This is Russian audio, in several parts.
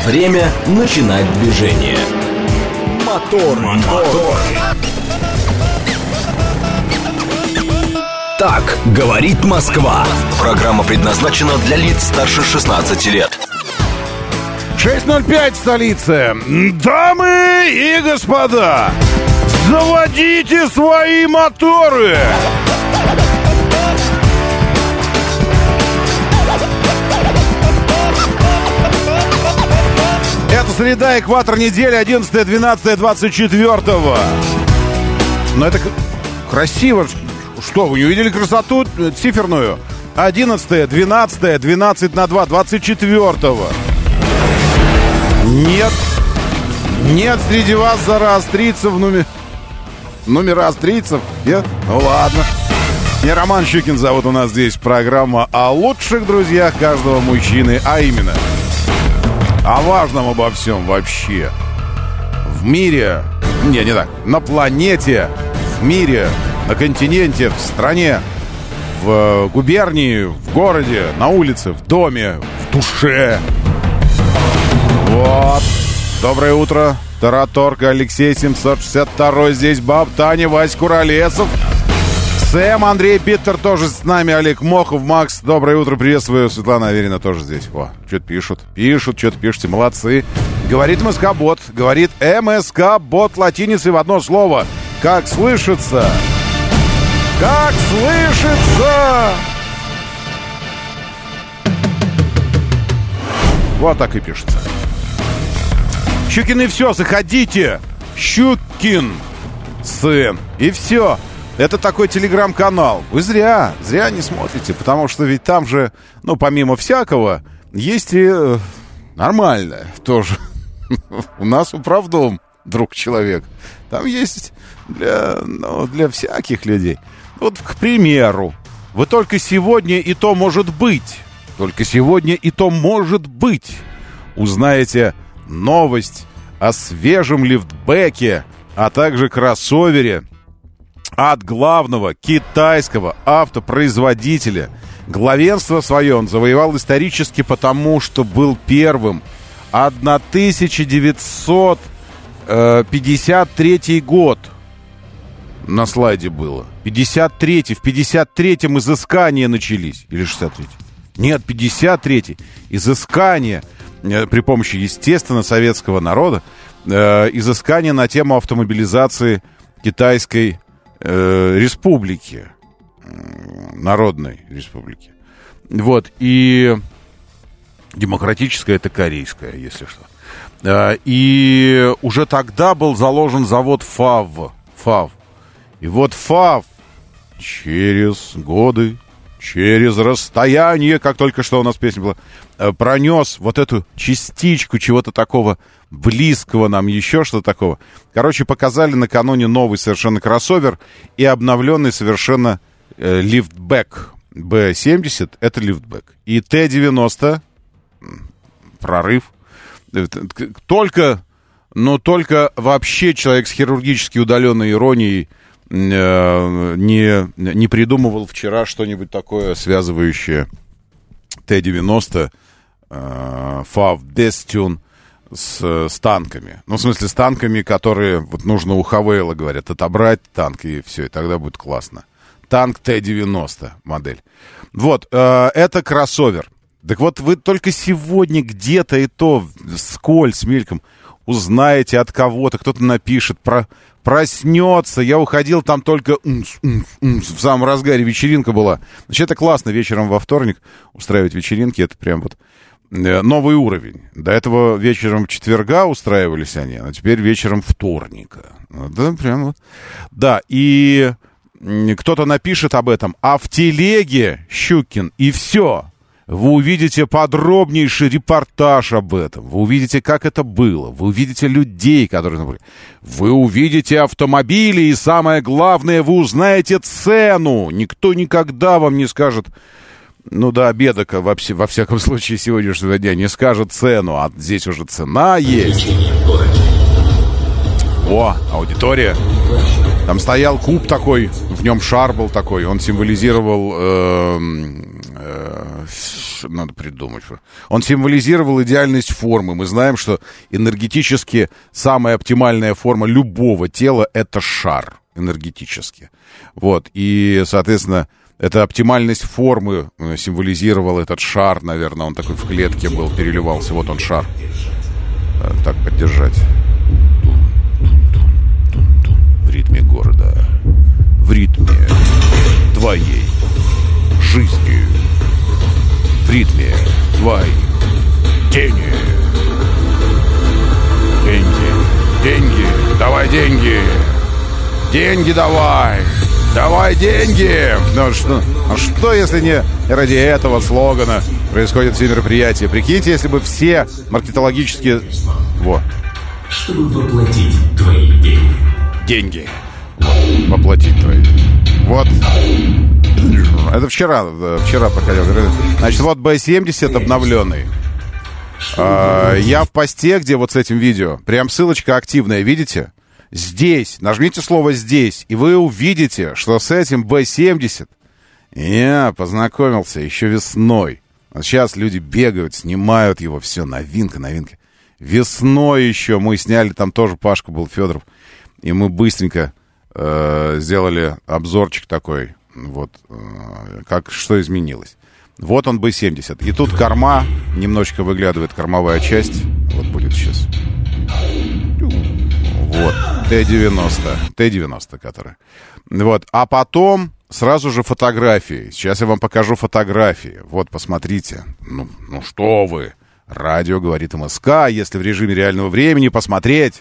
Время начинать движение. Мотор. Так говорит Москва. Программа предназначена для лиц старше 16 лет. 6:05 в столице. Дамы и господа, заводите свои моторы. Это среда, экватор недели, 11, 12, 24. Но это красиво. Что, вы не увидели красоту циферную? 11, 12, 12 на 2, 24. Нет среди вас зороастрийцев номера астрийцев? Нет? Ну ладно. Меня Роман Щукин зовут, у нас здесь программа о лучших друзьях каждого мужчины, а именно о важном обо всем вообще. В мире, не так, на планете, в мире, на континенте, в стране, в губернии, в городе, на улице, в доме, в душе. Вот. Доброе утро. Тараторг, Алексей 762, здесь Баб, Таня, Вась Куролесов, Сэм, Андрей Питер тоже с нами, Олег Мохов, Макс. Доброе утро, приветствую. Светлана Аверина тоже здесь. О, что-то пишут, что-то пишете, молодцы. Говорит МСК-бот, говорит МСК-бот латиницей в одно слово. Как слышится? Как слышится? Вот так и пишется. Щукин и все, заходите. Щукин сын. И все. Это такой телеграм-канал. Вы зря не смотрите, потому что ведь там же, ну, помимо всякого, есть и нормальное тоже. У нас управдом, друг человек. Там есть для всяких людей. Вот, к примеру, вы только сегодня и то может быть, узнаете новость о свежем лифтбеке, а также кроссовере от главного китайского автопроизводителя. Главенство свое он завоевал исторически потому, что был первым. 1953 год на слайде было. В 53-м изыскания начались. Или 63-й? Нет, 53-й. Изыскания при помощи, естественно, советского народа. Изыскания на тему автомобилизации Китайской республики. Народной республики. Вот. И демократическая — это корейская, если что. И уже тогда был заложен завод ФАВ. И вот ФАВ через годы, через расстояние, как только что у нас песня была, пронес вот эту частичку чего-то такого близкого нам, еще что-то такого. Короче, показали накануне новый совершенно кроссовер и обновленный совершенно лифтбэк. B70 — это лифтбэк. И Т-90 прорыв. Только вообще человек с хирургически удаленной иронией не придумывал вчера что-нибудь такое, связывающее Т-90 ФАВ Bestune с танками. Ну, в смысле, с танками, которые вот нужно у Хавейла, говорят, отобрать танк, и все, и тогда будет классно. Танк Т-90 модель. Вот, это кроссовер. Так вот, вы только сегодня где-то и то вскользь, мельком узнаете от кого-то, кто-то напишет, проснется. Я уходил, там только в самом разгаре вечеринка была. Значит, это классно вечером во вторник устраивать вечеринки. Это прям вот новый уровень. До этого вечером четверга устраивались они, а теперь вечером вторника. Да, прям вот. Да, и кто-то напишет об этом, а в телеге Щукин, и все. Вы увидите подробнейший репортаж об этом. Вы увидите, как это было. Вы увидите людей, которые... Вы увидите автомобили, и самое главное, вы узнаете цену. Никто никогда вам не скажет... Ну, до обеда, во всяком случае, сегодняшнего дня не скажет цену, а здесь уже цена есть. О, аудитория. Там стоял куб такой, в нем шар был такой, он символизировал надо придумать. Он символизировал идеальность формы. Мы знаем, что энергетически самая оптимальная форма любого тела — это шар энергетически. Вот. И, соответственно, эта оптимальность формы символизировал этот шар, наверное. Он такой в клетке был, переливался. Вот он, шар. Так, поддержать. В ритме города. В ритме твоей жизни. В ритме твоей тени. Деньги. Давай деньги. Деньги давай. Давай деньги. Ну что, если не ради этого слогана происходят все мероприятия? Прикиньте, если бы все маркетологические... Вот. Чтобы воплотить твои деньги. Деньги. Воплотить твои. Вот. Это вчера проходил. Значит, вот B70 обновленный. Я в посте, где вот с этим видео, прям ссылочка активная, видите? Здесь, нажмите слово «здесь», и вы увидите, что с этим B70 я познакомился еще весной. Вот сейчас люди бегают, снимают его, все, новинка. Весной еще мы сняли, там тоже Пашка был, Федоров, и мы быстренько сделали обзорчик такой, вот, что изменилось. Вот он B70. И тут корма, немножечко выглядывает кормовая часть, вот будет сейчас. Вот, Т-90, которая. Вот, а потом сразу же фотографии. Сейчас я вам покажу фотографии. Вот, посмотрите. Ну что вы. Радио говорит МСК, если в режиме реального времени посмотреть.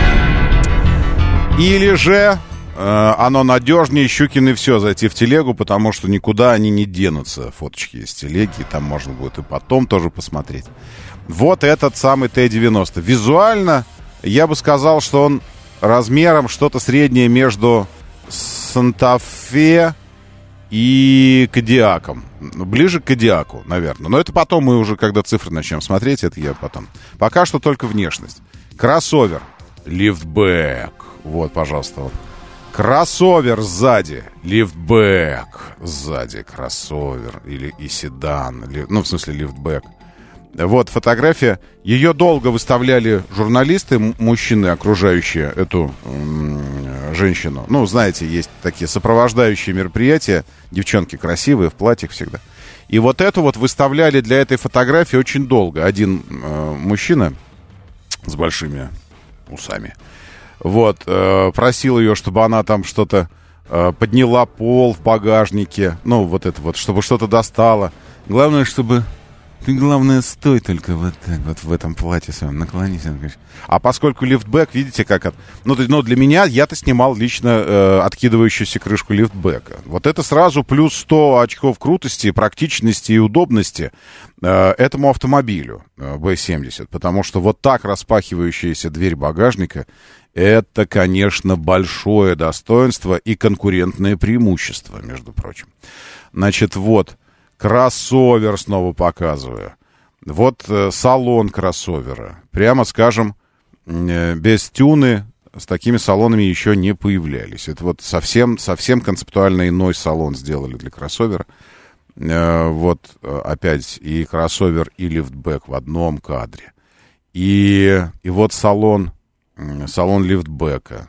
Или же оно надежнее, Щукины все, зайти в телегу, потому что никуда они не денутся. Фоточки из телеги, там можно будет и потом тоже посмотреть. Вот этот самый Т-90. Визуально я бы сказал, что он размером что-то среднее между Санта-Фе и Кодиаком. Ближе к Кодиаку, наверное. Но это потом мы уже, когда цифры начнем смотреть, это я потом. Пока что только внешность. Кроссовер. Лифтбэк. Вот, пожалуйста. Вот. Кроссовер сзади. Лифтбэк. Сзади кроссовер. Или и седан. Ну, в смысле, лифтбэк. Вот фотография. Ее долго выставляли журналисты, мужчины, окружающие эту женщину. Ну, знаете, есть такие сопровождающие мероприятия. Девчонки красивые, в платьях всегда. И вот эту вот выставляли для этой фотографии очень долго. Один мужчина с большими усами вот, просил ее, чтобы она там что-то подняла пол в багажнике. Ну, вот это вот, чтобы что-то достала. Главное, чтобы... Ты, главное, стой только вот так вот в этом платье своем, наклонись. А поскольку лифтбэк, видите, как... Ну, для меня, я-то снимал лично откидывающуюся крышку лифтбэка. Вот это сразу плюс 100 очков крутости, практичности и удобности этому автомобилю B70. Потому что вот так распахивающаяся дверь багажника, это, конечно, большое достоинство и конкурентное преимущество, между прочим. Значит, вот... Кроссовер снова показываю. Вот салон кроссовера. Прямо скажем, без тюны с такими салонами еще не появлялись. Это вот совсем концептуально иной салон сделали для кроссовера. Вот опять и кроссовер, и лифтбэк в одном кадре. И вот салон лифтбэка.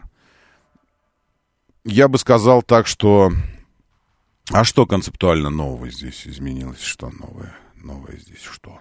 Я бы сказал так, что... А что концептуально нового здесь изменилось? Что новое? Новое здесь что?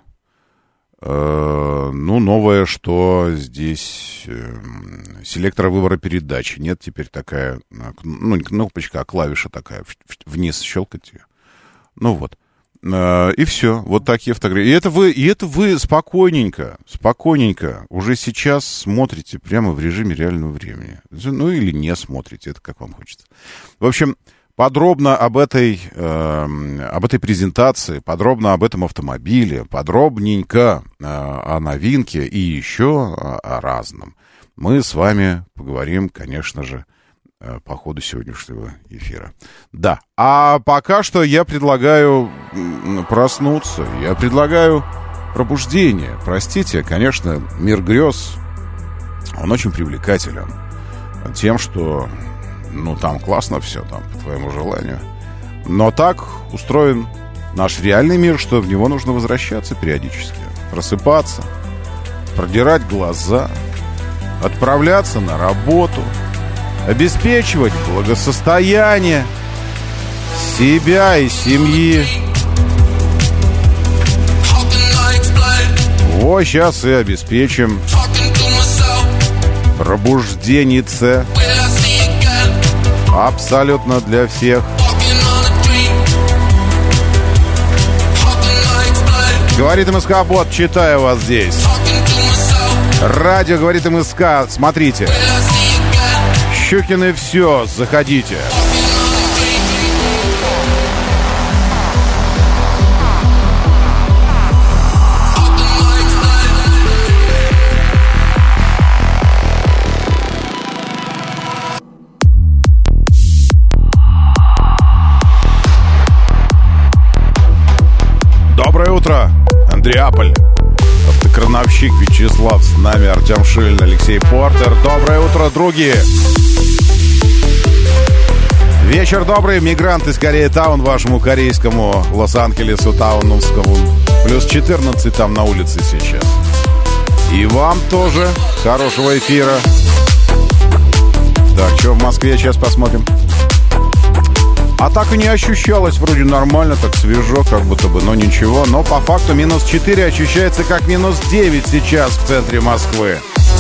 Новое, что здесь селектора выбора передачи. Нет теперь такая, ну, не кнопочка, а клавиша такая. Вниз щелкать ее. Ну вот. И все. Вот такие фотографии. И это вы спокойненько уже сейчас смотрите прямо в режиме реального времени. Ну, или не смотрите, это как вам хочется. В общем... Подробно об этой презентации, подробно об этом автомобиле, подробненько о новинке и еще о разном мы с вами поговорим, конечно же, по ходу сегодняшнего эфира. Да, а пока что я предлагаю проснуться, я предлагаю пробуждение. Простите, конечно, мир грез, он очень привлекателен тем, что... Ну, там классно все, там, по твоему желанию. Но так устроен наш реальный мир, что в него нужно возвращаться периодически. Просыпаться, продирать глаза, отправляться на работу, обеспечивать благосостояние себя и семьи. Вот сейчас и обеспечим пробужденнице абсолютно для всех. Говорит МСК Бот, читаю вас здесь. Радио говорит МСК, смотрите. Щукины все, заходите. Доброе утро, Андреаполь. Автокрановщик Вячеслав с нами, Артем Шилин, Алексей Портер. Доброе утро, други. Вечер добрый, мигранты из Корея-таун, вашему корейскому Лос-Анджелесу тауновскому. Плюс 14 там на улице сейчас. И вам тоже хорошего эфира. Так, что в Москве, сейчас посмотрим. А так и не ощущалось, вроде нормально, так свежо, как будто бы, но ничего. Но по факту минус 4 ощущается как минус 9 сейчас в центре Москвы.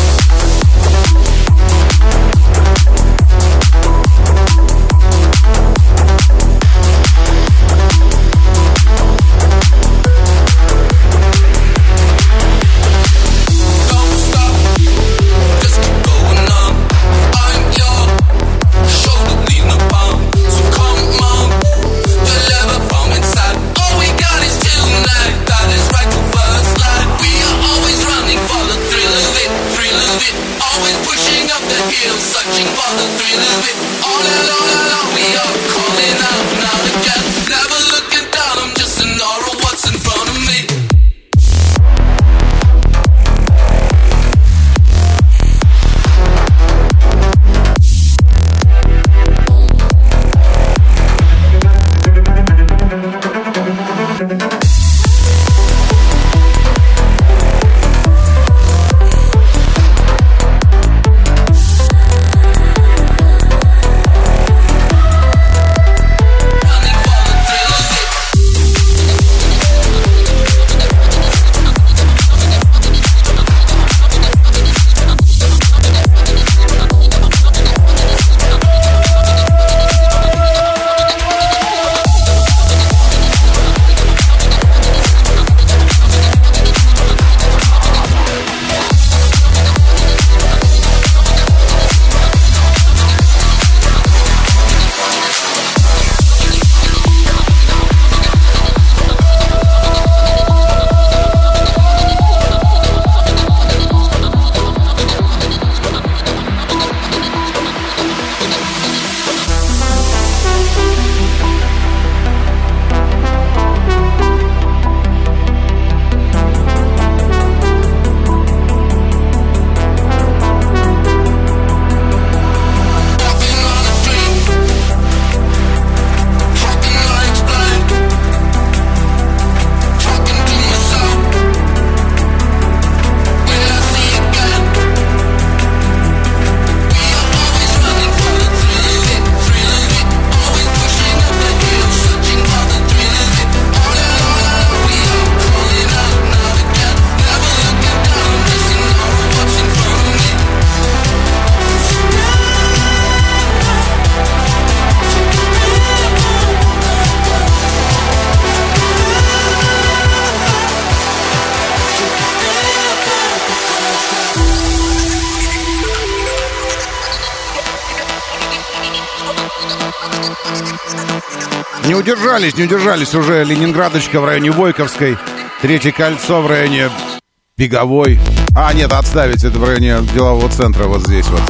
Не удержались уже Ленинградочка в районе Войковской, Третье кольцо в районе Беговой. А, нет, отставить, это в районе делового центра, вот здесь вот.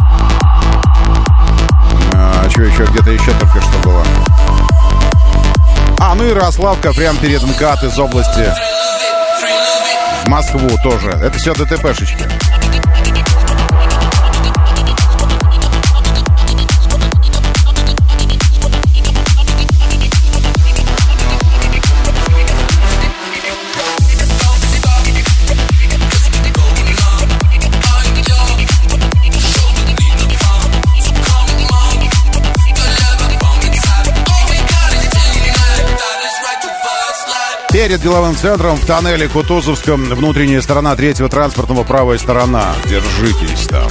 Что еще, где-то еще только что было. Ну и Ярославка, прям перед МКАД из области в Москву тоже. Это все ДТПшечки. перед деловым центром в тоннеле Кутузовском. Внутренняя сторона третьего транспортного, правая сторона. Держитесь там.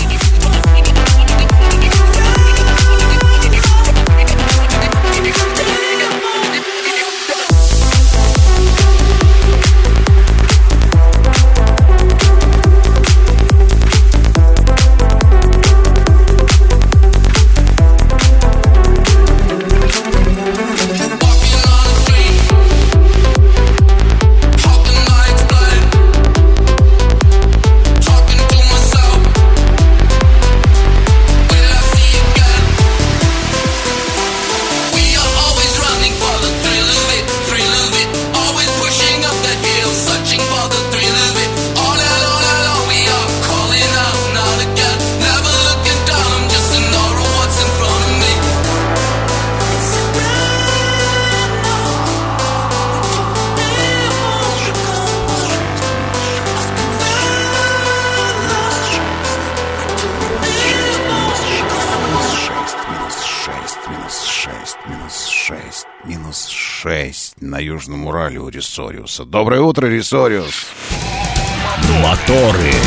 На Южном Урале у Ресориуса. Доброе утро, Ресориус. Моторы.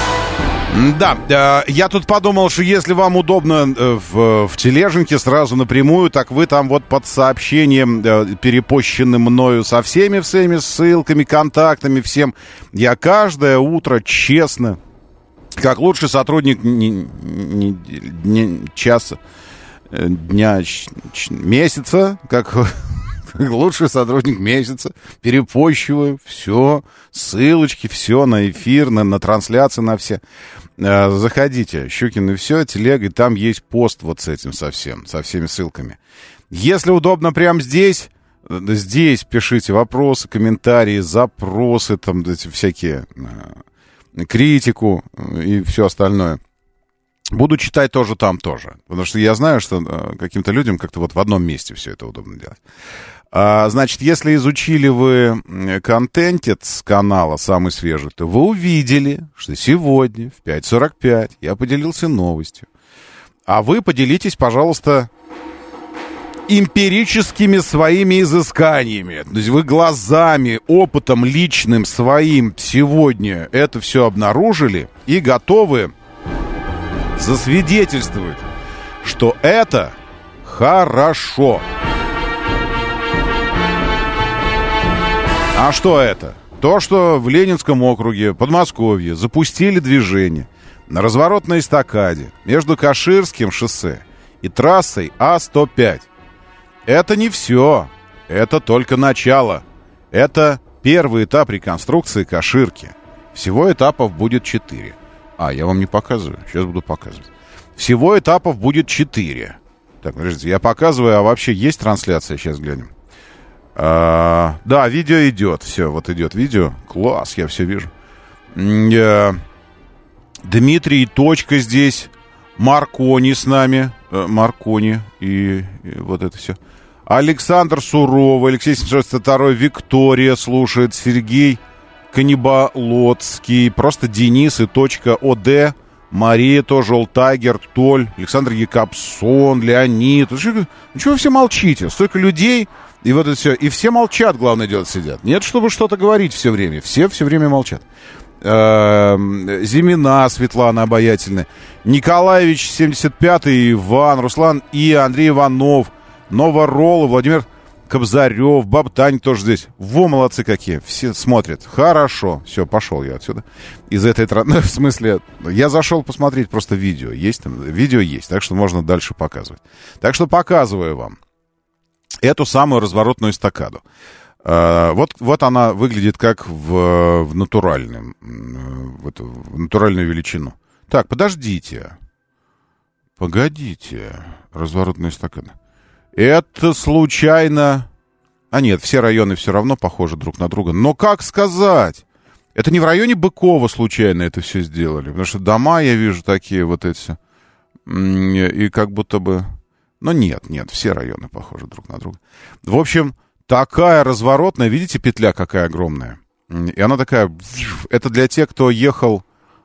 Да, я тут подумал, что если вам удобно в тележеньке сразу напрямую, так вы там вот под сообщением, перепощенным мною со всеми ссылками, контактами, всем. Я каждое утро честно, как лучший сотрудник часа, дня, месяца, как лучший сотрудник месяца, перепощиваю все, ссылочки, все на эфир, на трансляции, на все. Заходите, Щукин и все, телега, и там есть пост вот с этим совсем, со всеми ссылками. Если удобно прямо здесь пишите вопросы, комментарии, запросы, там эти всякие, критику и все остальное. Буду читать тоже там тоже, потому что я знаю, что каким-то людям как-то вот в одном месте все это удобно делать. Значит, если изучили вы контентец с канала самый свежий, то вы увидели, что сегодня в 5:45 я поделился новостью. А вы поделитесь, пожалуйста, эмпирическими своими изысканиями. То есть вы глазами, опытом личным своим сегодня это все обнаружили и готовы засвидетельствовать, что это хорошо. А что это? То, что в Ленинском округе, Подмосковье, запустили движение на разворотной эстакаде между Каширским шоссе и трассой А-105. Это не все. Это только начало. Это первый этап реконструкции Каширки. Всего этапов будет 4. Я вам не показываю. Сейчас буду показывать. Всего этапов будет 4. Так, подождите, я показываю, а вообще есть трансляция? Сейчас глянем. Да, видео идет. Все, вот идет видео. Класс, я все вижу. Дмитрий Точка здесь. Маркони с нами. Маркони и вот это все. Александр Суровый, Алексей 762, Виктория слушает, Сергей Каннибалоцкий, просто Денис и точка ОД, Мария тоже, Олтагер, Толь, Александр Якобсон, Леонид. Чего вы все молчите? Столько людей, и вот это все. И все молчат, главное дело, сидят. Нет, чтобы что-то говорить все время. Все время молчат. Зимина Светлана обаятельная, Николаевич 75-й, Иван, Руслан и Андрей Иванов, Новоролов, Владимир Кобзарев, Бабтань тоже здесь. Во, молодцы какие, все смотрят. Хорошо, все, пошел я отсюда. Из этой в смысле, я зашел посмотреть просто видео. Есть там, видео есть, так что можно дальше показывать. Так что показываю вам эту самую разворотную эстакаду. Вот она выглядит как в натуральную величину. Так, подождите. Погодите. Разворотная эстакада. Это случайно... нет, все районы все равно похожи друг на друга. Но как сказать? Это не в районе Быкова случайно это все сделали. Потому что дома, я вижу, такие вот эти. И как будто бы... Но нет, все районы похожи друг на друга. В общем, такая разворотная. Видите, петля какая огромная? И она такая... Это для тех, кто ехал...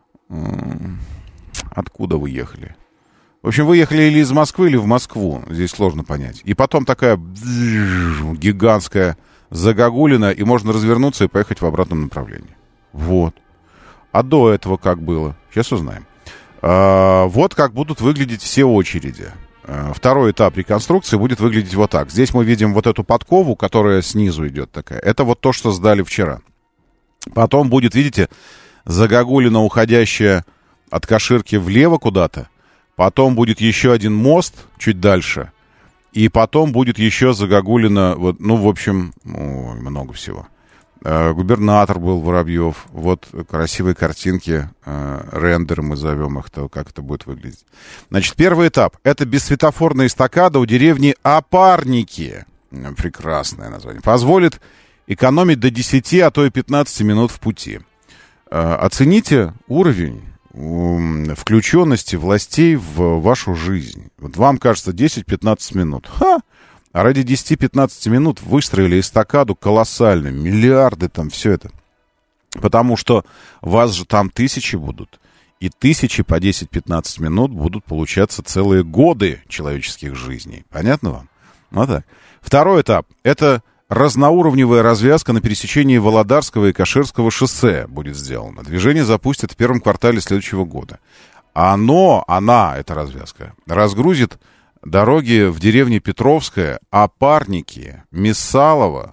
Откуда вы ехали? В общем, вы ехали или из Москвы, или в Москву. Здесь сложно понять. И потом такая гигантская Загогулина, и можно развернуться и поехать в обратном направлении. Вот. А до этого как было? Сейчас узнаем. Вот как будут выглядеть все очереди. Второй этап реконструкции будет выглядеть вот так. Здесь мы видим вот эту подкову, которая снизу идет такая. Это вот то, что сдали вчера. Потом будет, видите, загогулина, уходящая от Каширки влево куда-то. Потом будет еще один мост чуть дальше. И потом будет еще загогулина, вот, ну, в общем, много всего. Губернатор был Воробьев. Вот красивые картинки, рендеры мы зовем их, то, как это будет выглядеть. Значит, первый этап. Это бессветофорная эстакада у деревни Опарники. Прекрасное название. Позволит экономить до 10, а то и 15 минут в пути. Оцените уровень включенности властей в вашу жизнь. Вот вам кажется 10-15 минут. Ха! А ради 10-15 минут выстроили эстакаду колоссальную. Миллиарды там, все это. Потому что вас же там тысячи будут. И тысячи по 10-15 минут будут получаться целые годы человеческих жизней. Понятно вам? Вот так. Второй этап. Это разноуровневая развязка на пересечении Володарского и Каширского шоссе будет сделана. Движение запустят в первом квартале следующего года. Она, эта развязка, разгрузит дороги в деревне Петровская, Опарники, Мисайлова,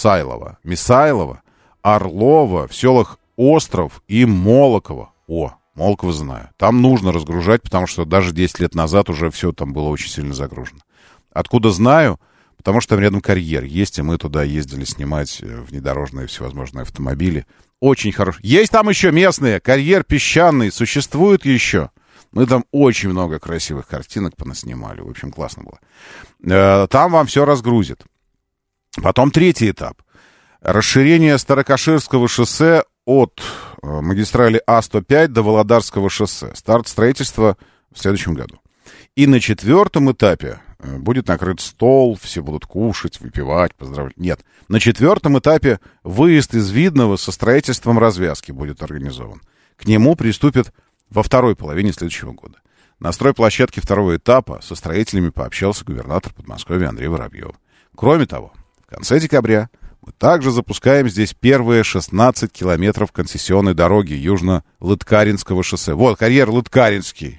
Орлова, в селах Остров и Молоково. Молоково знаю. Там нужно разгружать, потому что даже 10 лет назад уже все там было очень сильно загружено. Откуда знаю? Потому что там рядом карьер есть, и мы туда ездили снимать внедорожные всевозможные автомобили. Очень хорошо. Есть там еще местные, карьер песчаный, существует еще. Мы там очень много красивых картинок понаснимали. В общем, классно было. Там вам все разгрузит. Потом третий этап. Расширение Старокаширского шоссе от магистрали А105 до Володарского шоссе. Старт строительства в следующем году. И на четвертом этапе будет накрыт стол, все будут кушать, выпивать, поздравлять. Нет, на четвертом этапе выезд из Видного со строительством развязки будет организован. К нему приступят во второй половине следующего года. На стройплощадке второго этапа со строителями пообщался губернатор Подмосковья Андрей Воробьев. Кроме того, в конце декабря мы также запускаем здесь первые 16 километров концессионной дороги Южно-Лыткаринского шоссе. Вот, карьер Лыткаринский,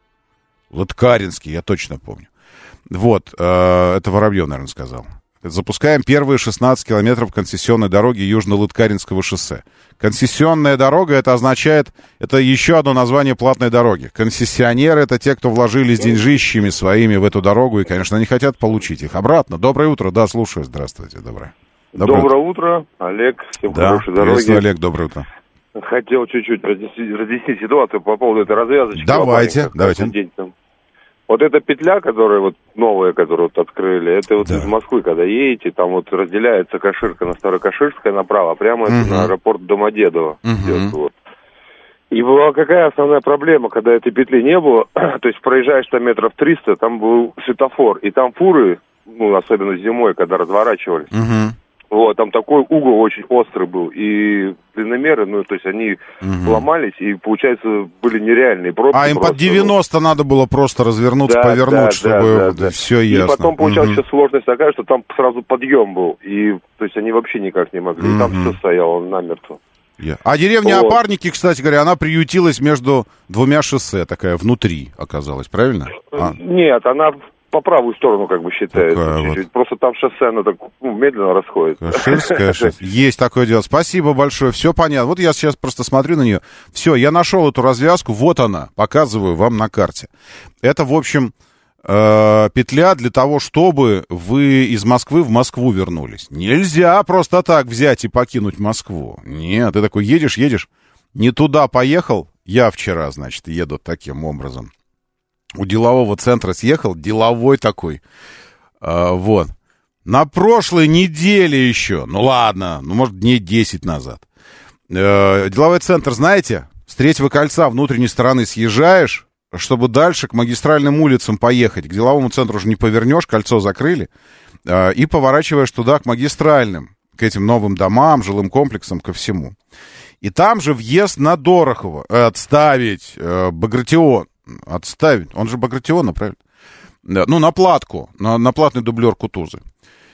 я точно помню. Вот, это Воробьев, наверное, сказал. Запускаем первые 16 километров концессионной дороги Южно-Лыткаринского шоссе. Концессионная дорога, это означает, это еще одно название платной дороги. Концессионеры — это те, кто вложились деньжищами своими в эту дорогу и, конечно, не хотят получить их обратно. Доброе утро, да, слушаю, здравствуйте, Доброе утро, Олег, всем хорошей дороги. Приветствую, Олег, доброе утро. Хотел чуть-чуть разъяснить ситуацию по поводу этой развязочки. Давайте. Вот эта петля, которая вот новая, которую вот открыли, это вот из Москвы, когда едете, там вот разделяется Каширка на Старокаширская направо, прямо это на аэропорт Домодедово. Вот. И была какая основная проблема, когда этой петли не было, то есть проезжаешь там метров 300, там был светофор, и там фуры, ну, особенно зимой, когда разворачивались, вот, там такой угол очень острый был, и длинномеры, ну, то есть они ломались, и, получается, были нереальные пробки. А им под 90 надо было просто развернуться, повернуть, чтобы все ясно. И потом получалась еще сложность такая, что там сразу подъем был, и, то есть они вообще никак не могли, и там все стояло намертво. А деревня Опарники, кстати говоря, она приютилась между двумя шоссе, такая внутри оказалась, правильно? Нет, она по правую сторону, как бы, считается. Вот. Просто там шоссе, оно так медленно расходится. Каширское шоссе. Есть такое дело. Спасибо большое, все понятно. Вот я сейчас просто смотрю на нее. Все, я нашел эту развязку, вот она, показываю вам на карте. Это, в общем, петля для того, чтобы вы из Москвы в Москву вернулись. Нельзя просто так взять и покинуть Москву. Нет, ты такой едешь, не туда поехал. Я вчера, значит, еду таким образом. У делового центра съехал, деловой такой. Вот. На прошлой неделе еще, ну ладно, ну может дней 10 назад. Деловой центр, знаете, с Третьего кольца внутренней стороны съезжаешь, чтобы дальше к магистральным улицам поехать. К деловому центру уже не повернешь, кольцо закрыли. И поворачиваешь туда, к магистральным, к этим новым домам, жилым комплексам, ко всему. И там же въезд на Дорохово. Отставить Багратион. Отставить. Он же Багратиона, правильно? Ну, на платку. На платный дублер Кутузы.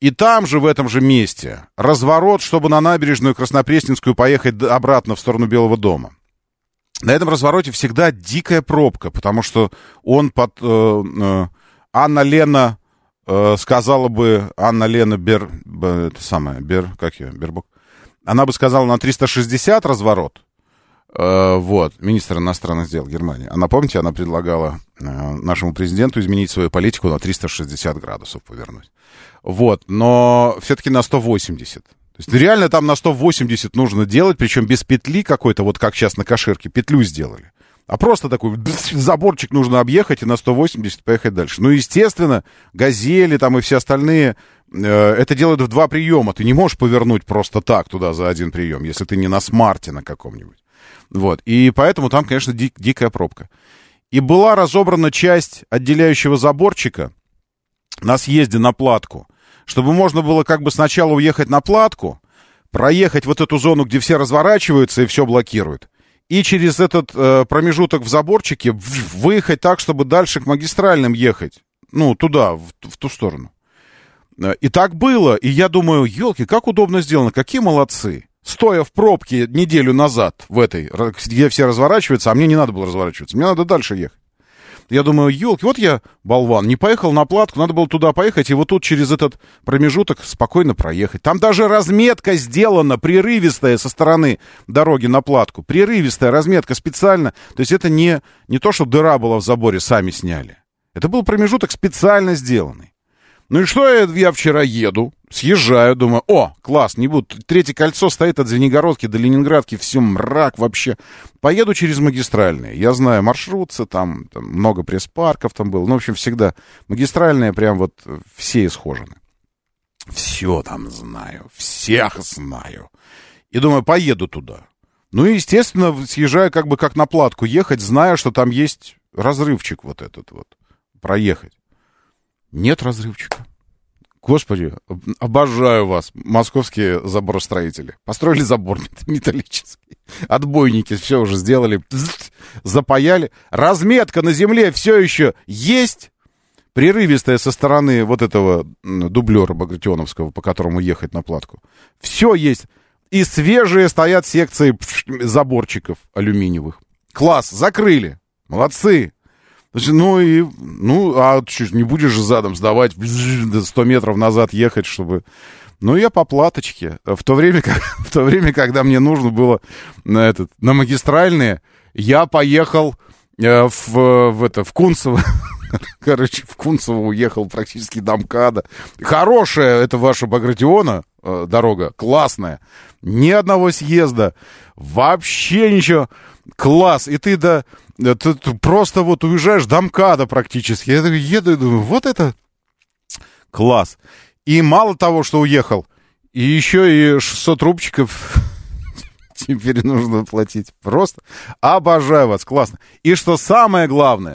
И там же, в этом же месте, разворот, чтобы на набережную Краснопресненскую поехать обратно в сторону Белого дома. На этом развороте всегда дикая пробка, потому что он под... Анна Лена сказала бы... Анна Лена Бербок. Она бы сказала на 360 разворот. Вот, министр иностранных дел Германии. Она, помните, она предлагала нашему президенту изменить свою политику на 360 градусов повернуть. Вот, но все-таки на 180. То есть реально там на 180 нужно делать, причем без петли какой-то, вот как сейчас на Каширке, петлю сделали. А просто такой заборчик нужно объехать и на 180 поехать дальше. Ну, естественно, «Газели» там и все остальные это делают в 2 приема. Ты не можешь повернуть просто так туда за 1 прием, если ты не на смарте на каком-нибудь. Вот, и поэтому там, конечно, дикая пробка. И была разобрана часть отделяющего заборчика на съезде на Платку, чтобы можно было как бы сначала уехать на Платку, проехать вот эту зону, где все разворачиваются и все блокируют, и через этот промежуток в заборчике выехать так, чтобы дальше к магистральным ехать, ну, туда, в ту сторону. И так было, и я думаю, елки, как удобно сделано, какие молодцы. Стоя в пробке неделю назад в этой, где все разворачиваются, а мне не надо было разворачиваться, мне надо дальше ехать. Я думаю, елки, вот я, болван, не поехал на Платку, надо было туда поехать, и вот тут через этот промежуток спокойно проехать. Там даже разметка сделана, прерывистая со стороны дороги на Платку. Прерывистая разметка специально. То есть это не то, что дыра была в заборе, сами сняли. Это был промежуток специально сделанный. Ну и что я вчера еду, съезжаю, думаю, о, класс, не буду. 3-е кольцо стоит от Звенигородки до Ленинградки, все мрак вообще. Поеду через магистральные. Я знаю маршрутцы, там много пресс-парков там было. Ну, в общем, всегда магистральные прям вот все исхожены. Все там знаю, всех знаю. И думаю, поеду туда. Ну и, естественно, съезжаю как бы как на Платку ехать, зная, что там есть разрывчик вот этот вот, проехать. Нет разрывчика. Господи, обожаю вас, московские заборостроители. Построили забор металлический. Отбойники все уже сделали. Запаяли. Разметка на земле все еще есть. Прерывистая со стороны вот этого дублера багратионовского, по которому ехать на Платку. Все есть. И свежие стоят секции заборчиков алюминиевых. Класс, закрыли. Молодцы. Ну, а чуть не будешь же задом сдавать, 100 метров назад ехать, чтобы... Ну, я по платочке. В то время, когда мне нужно было на магистральные, я поехал в Кунцево. Короче, в Кунцево уехал практически до МКАДа. Хорошая это ваша Багратиона дорога, классная. Ни одного съезда, вообще ничего. Класс. И ты просто вот уезжаешь до МКАДа практически. Я еду и думаю, вот это класс. И мало того, что уехал, и еще и 600 рубчиков теперь нужно платить. Просто обожаю вас, классно. И что самое главное,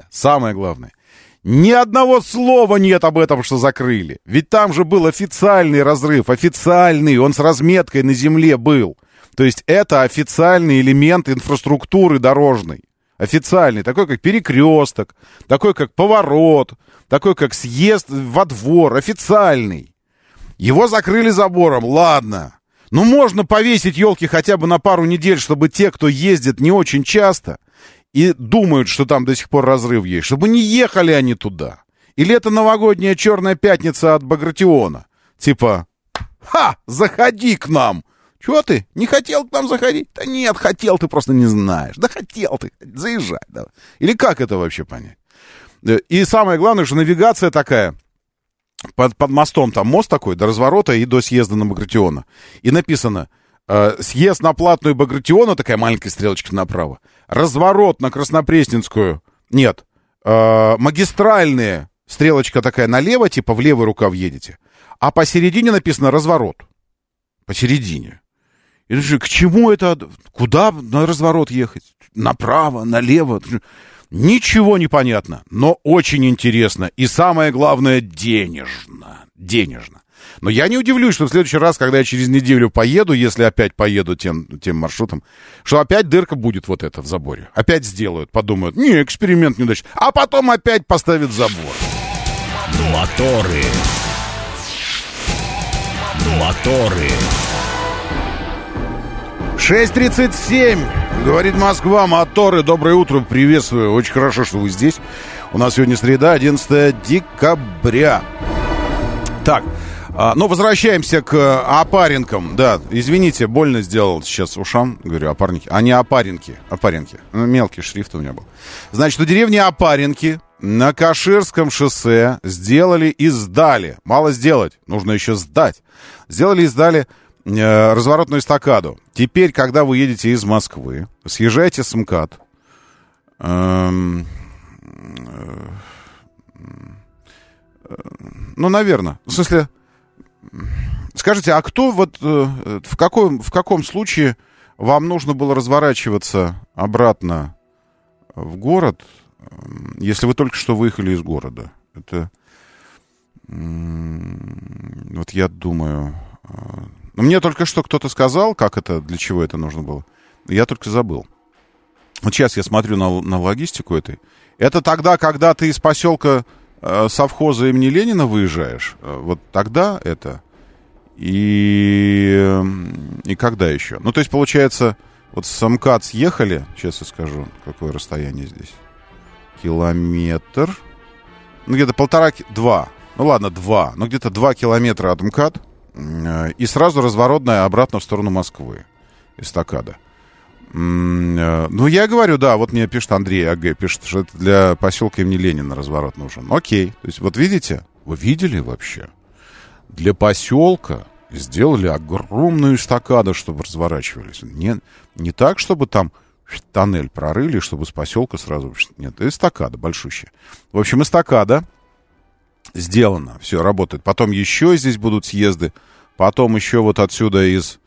ни одного слова нет об этом, что закрыли. Ведь там же был официальный разрыв, официальный, он с разметкой на земле был. То есть это официальный элемент инфраструктуры дорожной. Официальный, такой как перекресток, такой как поворот, такой как съезд во двор, официальный. Его закрыли забором, ладно. Ну, можно повесить елки хотя бы на пару недель, чтобы те, кто ездит не очень часто и думают, что там до сих пор разрыв есть, чтобы не ехали они туда. Или это новогодняя черная пятница от Багратиона. Типа, заходи к нам. Чего ты? Не хотел к нам заходить? Да нет, хотел, ты просто не знаешь. Да хотел ты, заезжай. Давай. Или как это вообще понять? И самое главное, что навигация такая, под мостом, там мост такой, до разворота и до съезда на Багратиона. И написано, съезд на Платную Багратиона, такая маленькая стрелочка направо, разворот на Краснопресненскую, нет, магистральные, стрелочка такая налево, типа в левый рукав едете, а посередине написано разворот. Посередине. И ты же, к чему это? Куда на разворот ехать? Направо, налево? Ничего не понятно, но очень интересно. И самое главное, денежно. Но я не удивлюсь, что в следующий раз, когда я через неделю поеду, если опять поеду тем маршрутом, что опять дырка будет вот эта в заборе. Опять сделают, подумают, не, эксперимент неудачный. А потом опять поставят забор. Моторы. Моторы. 6:37, говорит Москва, моторы. Доброе утро, приветствую. Очень хорошо, что вы здесь. У нас сегодня среда, 11 декабря. Так, ну, возвращаемся к опаренкам. Да, извините, больно сделал сейчас ушам. Говорю, опарники, а не опаренки. Опаренки. Ну, мелкий шрифт у меня был. Значит, у деревни Опаренки на Каширском шоссе сделали и сдали. Мало сделать, нужно еще сдать. Сделали и сдали разворотную эстакаду. Теперь, когда вы едете из Москвы, съезжаете с МКАД, ну, наверное. В смысле, скажите, а кто вот в каком случае вам нужно было разворачиваться обратно в город, если вы только что выехали из города? Это вот я думаю. Ну, мне только что кто-то сказал, как это, для чего это нужно было. Я только забыл. Вот сейчас я смотрю на логистику этой. Это тогда, когда ты из поселка совхоза имени Ленина выезжаешь. Вот тогда это. И когда еще? Ну, то есть, получается, вот с МКАД съехали. Сейчас я скажу, какое расстояние здесь. Километр. Ну, где-то 1,5-2. Ну, ладно, 2. Ну, где-то 2 километра от МКАД. И сразу разворотная обратно в сторону Москвы. Эстакада. Ну, я говорю, да, вот мне пишет Андрей АГ, пишет, что это для поселка имени Ленина разворот нужен. Окей. То есть, вот видите, вы видели вообще? Для поселка сделали огромную эстакаду, чтобы разворачивались. Не так, чтобы там тоннель прорыли, чтобы с поселка сразу... Нет, эстакада большущая. В общем, эстакада сделано, все, работает. Потом еще здесь будут съезды. Потом еще вот отсюда из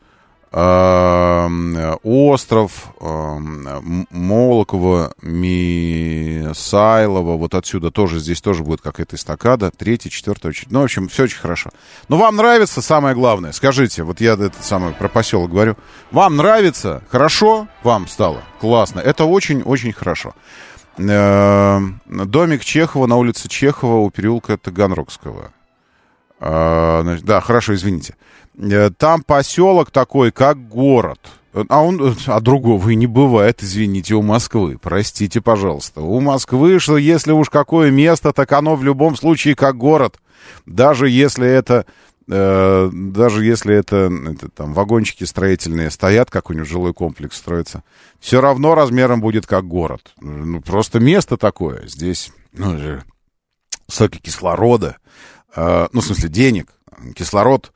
остров Молоково, Мисайлово, вот отсюда тоже, здесь тоже будет какая-то эстакада. 3-й, 4-й очередь. Ну, в общем, все очень хорошо. Но вам нравится, самое главное, скажите, вот я это самое про поселок говорю. Вам нравится? Хорошо вам стало? Классно. Это очень-очень хорошо. Домик Чехова на улице Чехова у переулка Таганрогского. Да, хорошо, извините. Там поселок такой, как город. А другого и не бывает, извините, у Москвы. Простите, пожалуйста. У Москвы, что если уж какое место, так оно в любом случае как город. Даже если это там вагончики строительные стоят, какой-нибудь жилой комплекс строится, все равно размером будет как город. Ну, просто место такое. Здесь столько кислорода, ну, в смысле, денег. Кислород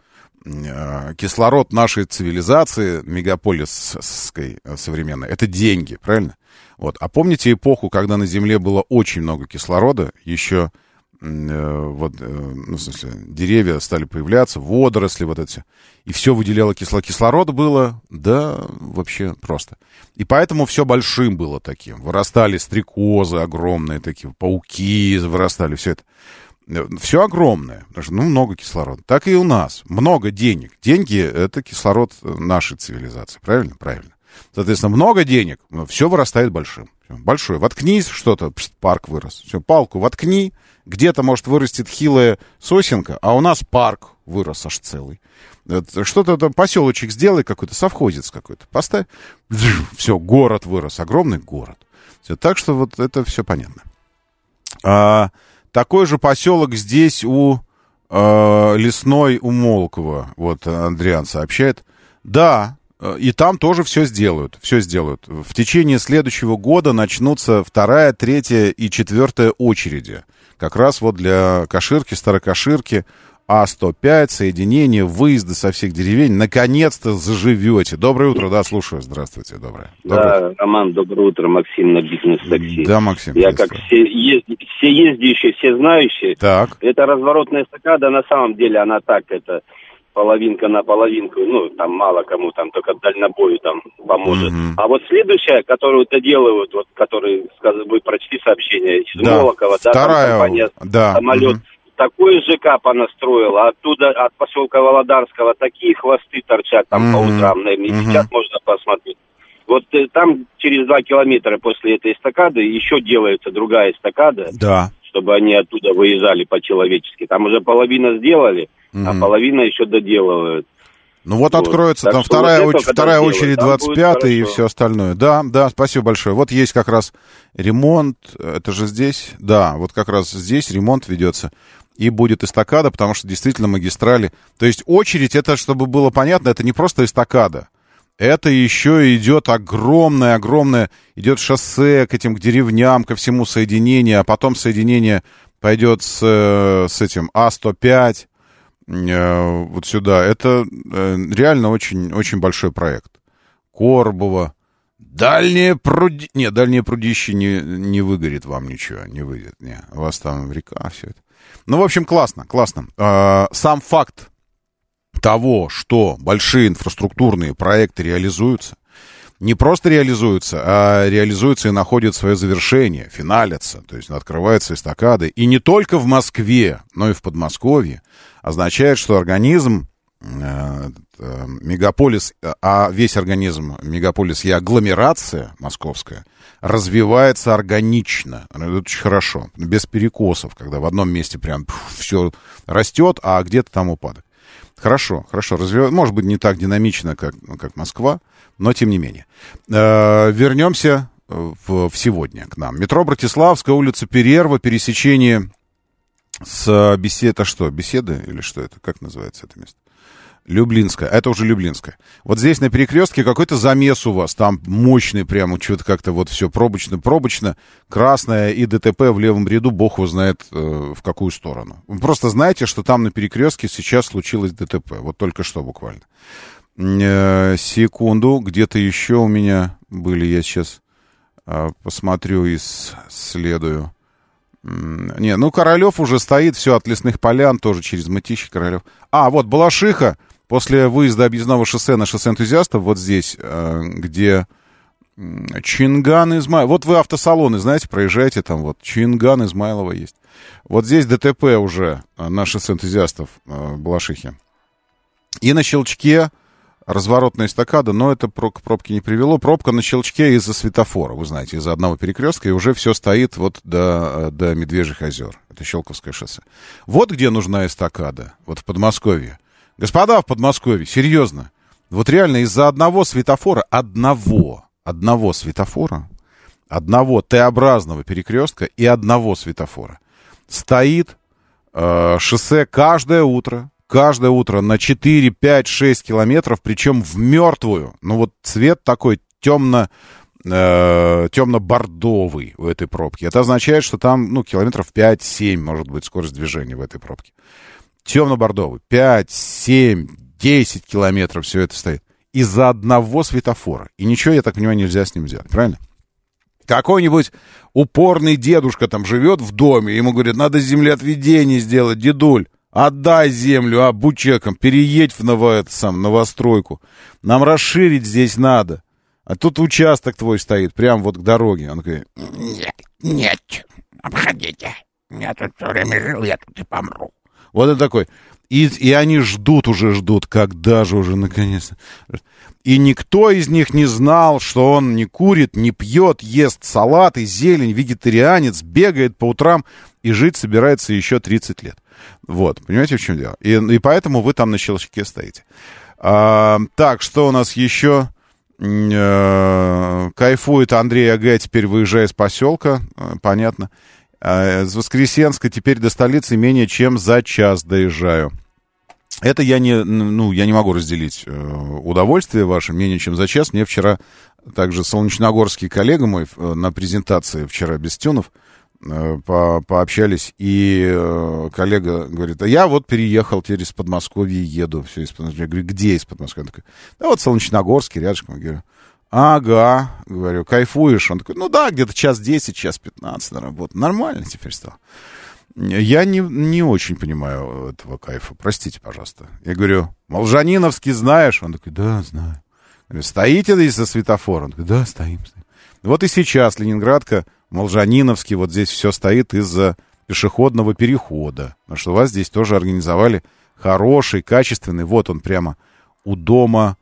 нашей цивилизации, мегаполисской современной, это деньги, правильно? Вот. А помните эпоху, когда на Земле было очень много кислорода, еще... ну, в смысле, деревья стали появляться, водоросли, вот это все. И все выделяло кислород. Кислорода было, да, вообще просто. И поэтому все большим было таким. Вырастали стрекозы огромные такие, пауки вырастали, все это. Все огромное, потому что, много кислорода. Так и у нас. Много денег. Деньги — это кислород нашей цивилизации. Правильно? Правильно. Соответственно, много денег, все вырастает большим. Большое. Воткнись что-то, парк вырос. Все, палку воткни, где-то, может, вырастет хилая сосенка, а у нас парк вырос аж целый. Что-то там, поселочек сделай какой-то, совхозец какой-то, поставь. Все, город вырос, огромный город. Все, так что вот это все понятно. Такой же поселок здесь у Лесной, у Молокова. Вот Андриан сообщает. Да, и там тоже все сделают. Все сделают. В течение следующего года начнутся 2-я, 3-я и 4-я очереди. Как раз вот для Каширки, Старокаширки, А105, соединение, выезды со всех деревень. Наконец-то заживете. Доброе утро, да, слушаю. Здравствуйте, доброе. Да, Роман, доброе утро. Максим на бизнес-такси. Да, Максим. Я как все ездящие, все знающие. Так. Это разворотная эстакада, на самом деле она так, это половинка на половинку, там мало кому, там только дальнобою там поможет. Угу. А вот следующая, которую это делают, вот, которые, вы прочли сообщение из Молокова, вторая, там компания, самолет. Угу. Такой ЖК понастроил, оттуда, от поселка Володарского, такие хвосты торчат там по утрам, сейчас можно посмотреть. Вот там через 2 километра после этой эстакады еще делается другая эстакада, чтобы они оттуда выезжали по-человечески. Там уже половина сделали, а половина еще доделывают. Ну вот откроется там вторая очередь 25-й и все остальное. Да, спасибо большое. Вот есть как раз ремонт, это же здесь, да, вот как раз здесь ремонт ведется. И будет эстакада, потому что действительно магистрали. То есть очередь, это, чтобы было понятно, это не просто эстакада. Это еще идет огромное, идет шоссе к этим, к деревням, ко всему соединению, а потом соединение пойдет с этим А105 вот сюда. Это реально очень, очень большой проект. Корбово. Дальнее прудище не выгорит вам ничего, не выйдет. Не, у вас там река, все это. Ну, в общем, классно. Сам факт того, что большие инфраструктурные проекты реализуются, не просто реализуются, а реализуются и находят свое завершение, финалятся, то есть открываются эстакады. И не только в Москве, но и в Подмосковье, означает, что организм, мегаполис, а весь организм, мегаполис и агломерация московская, развивается органично. Это очень хорошо, без перекосов, когда в одном месте прям все растет, а где-то там упадок. Хорошо, развивается. Может быть, не так динамично, как Москва, но тем не менее. Вернемся в сегодня к нам. Метро Братиславская, улица Перерва, пересечение с Беседы или что это? Как называется это место? Люблинская. Это уже Люблинская. Вот здесь на перекрестке какой-то замес у вас. Там мощный прямо, что-то как-то вот все пробочно. Красное и ДТП в левом ряду, бог его знает в какую сторону. Вы просто знаете, что там на перекрестке сейчас случилось ДТП. Вот только что буквально. Секунду. Где-то еще у меня были. Я сейчас посмотрю и исследую. Королев уже стоит. Все от Лесных Полян, тоже через Мытищи Королев. Вот Балашиха. После выезда объездного шоссе на шоссе Энтузиастов, вот здесь, где Чинган Измайлова. Вот вы автосалоны, знаете, проезжаете, там вот Чинган Измайлова есть. Вот здесь ДТП уже на шоссе Энтузиастов Балашихи. И на Щелчке разворотная эстакада, но это к пробке не привело. Пробка на Щелчке из-за светофора, вы знаете, из-за одного перекрестка, и уже все стоит вот до Медвежьих озер. Это Щелковское шоссе. Вот где нужна эстакада, вот в Подмосковье. Господа в Подмосковье, серьезно, вот реально из-за одного светофора, одного светофора, одного Т-образного перекрестка и одного светофора стоит шоссе каждое утро на 4, 5, 6 километров, причем в мертвую. Ну вот цвет такой темно-бордовый у этой пробки. Это означает, что там, километров 5-7 может быть скорость движения в этой пробке. Темно-бордовый. 5, 7, 10 километров все это стоит. Из-за одного светофора. И ничего, я так понимаю, нельзя с ним сделать. Правильно? Какой-нибудь упорный дедушка там живет в доме. Ему говорят, надо землеотведение сделать. Дедуль, отдай землю бучекам. Переедь в новостройку. Нам расширить здесь надо. А тут участок твой стоит. Прям вот к дороге. Он говорит, нет, обходите. Я тут все время жил, я тут и помру. Вот это такой. И они ждут, когда же уже наконец-то. И никто из них не знал, что он не курит, не пьет, ест салат и зелень, вегетарианец, бегает по утрам и жить собирается еще 30 лет. Вот, понимаете, в чем дело? И поэтому вы там на Щелчке стоите. Так, что у нас еще? Кайфует Андрей АГ, теперь выезжая из поселка, понятно. С Воскресенска теперь до столицы менее чем за час доезжаю. Это я не могу разделить удовольствие ваше менее чем за час. Мне вчера также солнечногорский коллега мой на презентации вчера Бестюнов пообщались, и коллега говорит, я вот переехал теперь из Подмосковья, еду. Все из Подмосковья. Я говорю, где из Подмосковья? Он такой, вот Солнечногорский, рядышком. Я говорю, ага, говорю, кайфуешь? Он такой, да, где-то час 10, час 15 на работу. Нормально теперь стало. Я не очень понимаю этого кайфа, простите, пожалуйста. Я говорю, Молжаниновский знаешь? Он такой, да, знаю. Я говорю, стоите здесь за светофором? Он такой, да, стоим. Вот и сейчас Ленинградка, Молжаниновский, вот здесь все стоит из-за пешеходного перехода. Потому что у вас здесь тоже организовали хороший, качественный, вот он прямо у дома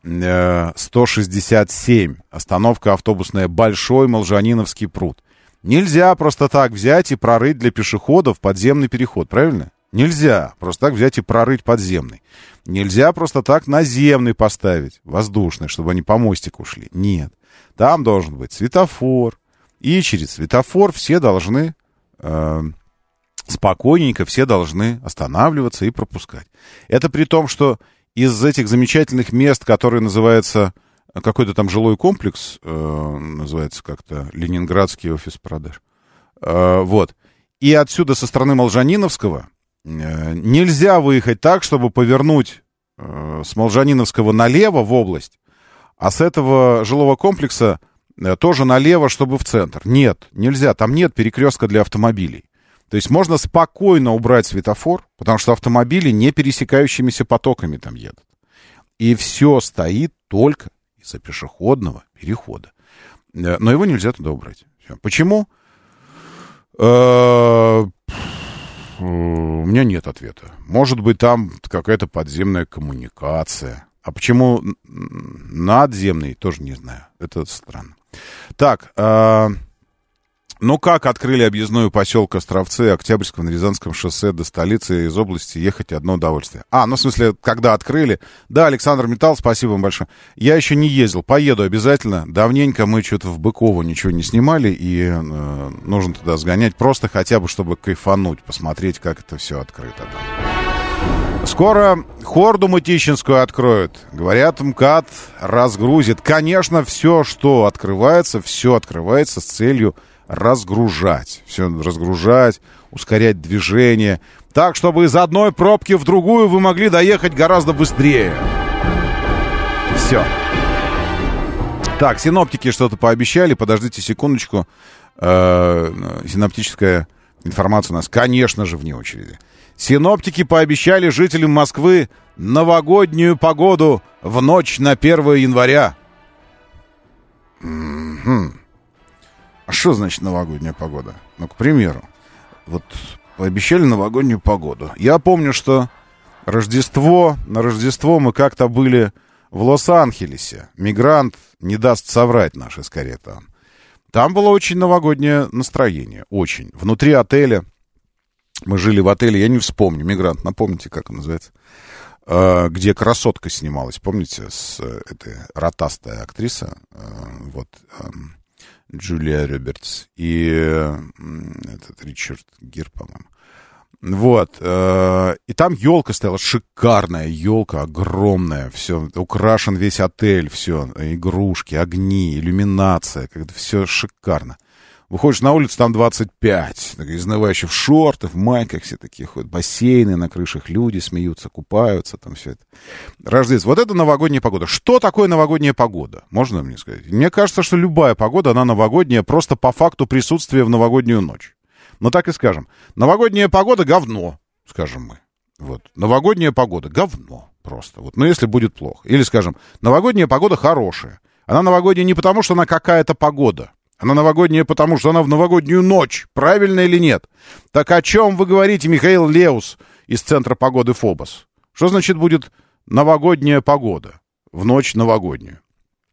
167, остановка автобусная, Большой Молжаниновский пруд. Нельзя просто так взять и прорыть для пешеходов подземный переход, правильно? Нельзя просто так взять и прорыть подземный. Нельзя просто так наземный поставить, воздушный, чтобы они по мостику шли. Нет. Там должен быть светофор. И через светофор все должны спокойненько, все должны останавливаться и пропускать. Это при том, что из этих замечательных мест, которые называются... Какой-то там жилой комплекс, называется как-то Ленинградский офис продаж. Вот. И отсюда со стороны Молжаниновского нельзя выехать так, чтобы повернуть с Молжаниновского налево в область, а с этого жилого комплекса тоже налево, чтобы в центр. Нет, нельзя. Там нет перекрестка для автомобилей. То есть можно спокойно убрать светофор, потому что автомобили не пересекающимися потоками там едут. И все стоит только из-за пешеходного перехода. Но его нельзя туда убрать. Все. Почему? У меня нет ответа. Может быть, там какая-то подземная коммуникация. А почему надземный, тоже не знаю. Это странно. Так, ну как открыли объездную поселок Островцы Октябрьского на Рязанском шоссе до столицы из области ехать одно удовольствие. Ну в смысле, когда открыли. Да, Александр Металл, спасибо вам большое. Я еще не ездил, поеду обязательно. Давненько мы что-то в Быково ничего не снимали, и нужно туда сгонять, просто хотя бы, чтобы кайфануть, посмотреть, как это все открыто там. Скоро хорду Мытищинскую откроют. Говорят, МКАД разгрузит. Конечно, все, что открывается, все открывается с целью разгружать. Все разгружать, ускорять движение. Так, чтобы из одной пробки в другую вы могли доехать гораздо быстрее. Все. Так, синоптики что-то пообещали. Подождите секундочку. Синоптическая информация у нас, конечно же, вне очереди. Синоптики пообещали жителям Москвы новогоднюю погоду в ночь на 1 января. А что значит новогодняя погода? Ну, к примеру, вот пообещали новогоднюю погоду. Я помню, что на Рождество мы как-то были в Лос-Анджелесе. Мигрант не даст соврать наши скорее там. Там было очень новогоднее настроение, очень. Внутри отеля, мы жили в отеле, я не вспомню, Мигрант, напомните, как он называется, где красотка снималась, помните, с этой ротастая актриса, вот... Джулия Робертс и этот Ричард Гир, по-моему. Вот. И там елка стояла, шикарная елка, огромная. Все, украшен весь отель, все, игрушки, огни, иллюминация, как-то все шикарно. Выходишь на улицу, там 25, изнывающие в шортах, в майках, все такие ходят, бассейны на крышах, люди смеются, купаются, там все это. Рождество. Вот это новогодняя погода. Что такое новогодняя погода? Можно мне сказать? Мне кажется, что любая погода, она новогодняя, просто по факту присутствия в новогоднюю ночь. Ну, так и скажем. Новогодняя погода — говно, скажем мы. Вот. Новогодняя погода — говно просто. Вот. Ну, если будет плохо. Или, скажем, новогодняя погода хорошая. Она новогодняя не потому, что она какая-то погода. Она новогодняя, потому что она в новогоднюю ночь. Правильно или нет? Так о чем вы говорите, Михаил Леус из Центра погоды ФОБОС? Что значит будет новогодняя погода в ночь новогоднюю?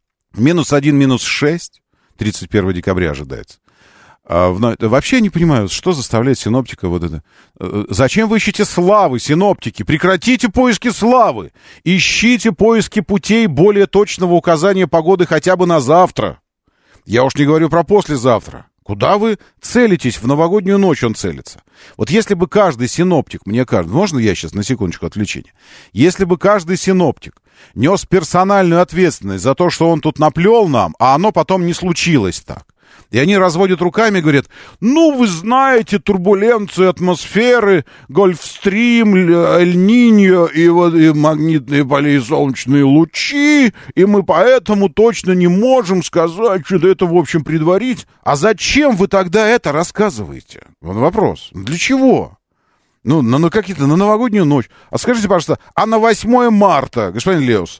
-1, -6, 31 декабря ожидается. Вообще я не понимаю, что заставляет синоптика вот это. Зачем вы ищете славы, синоптики? Прекратите поиски славы. Ищите поиски путей более точного указания погоды хотя бы на завтра. Я уж не говорю про послезавтра. Куда вы целитесь? В новогоднюю ночь он целится. Вот если бы каждый синоптик, мне кажется, можно я сейчас на секундочку отвлечения? Если бы каждый синоптик нес персональную ответственность за то, что он тут наплел нам, а оно потом не случилось так. И они разводят руками и говорят, ну, вы знаете, турбуленции атмосферы, Гольфстрим, Эль-Ниньо, и вот и магнитные поля, и солнечные лучи, и мы поэтому точно не можем сказать, что это, в общем, предварить. А зачем вы тогда это рассказываете? Вот вопрос. Для чего? Ну, какие-то, на новогоднюю ночь. А скажите, пожалуйста, а на 8 марта, господин Леус,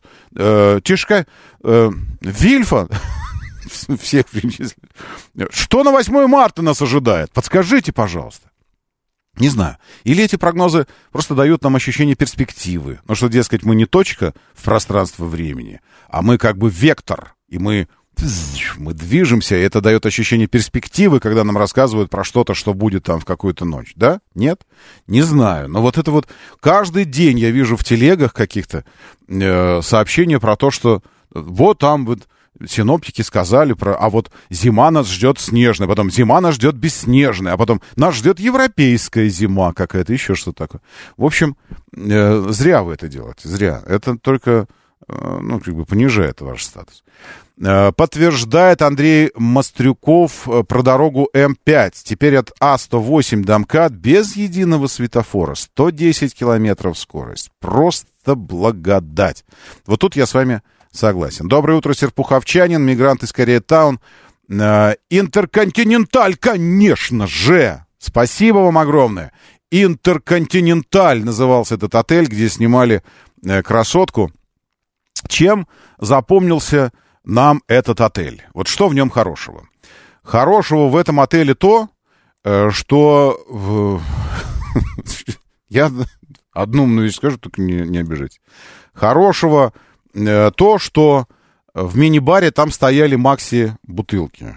Вильфа... Всех перечислили. Что на 8 марта нас ожидает? Подскажите, пожалуйста. Не знаю. Или эти прогнозы просто дают нам ощущение перспективы. Ну, что, дескать, мы не точка в пространстве времени, а мы как бы вектор. И мы мы движемся, и это дает ощущение перспективы, когда нам рассказывают про что-то, что будет там в какую-то ночь. Да? Нет? Не знаю. Но вот это вот каждый день я вижу в телегах каких-то сообщения про то, что вот там вот синоптики сказали про... А вот зима нас ждет снежная, потом зима нас ждет бесснежная, а потом нас ждет европейская зима какая-то, еще что-то такое. В общем, зря вы это делаете, зря. Это только, ну, как бы понижает ваш статус. Подтверждает Андрей Мастрюков про дорогу М5. Теперь от А108 до МКАД без единого светофора. 110 километров скорость. Просто благодать. Вот тут я с вами согласен. Доброе утро, серпуховчанин, мигрант из Кореятаун. Интерконтиненталь, конечно же. Спасибо вам огромное. Интерконтиненталь назывался этот отель, где снимали «Красотку». Чем запомнился нам этот отель? Вот что в нем хорошего? Хорошего в этом отеле то, что... Я одну умную вещь скажу, только не обижайтесь. Хорошего то, что в мини-баре там стояли Макси-бутылки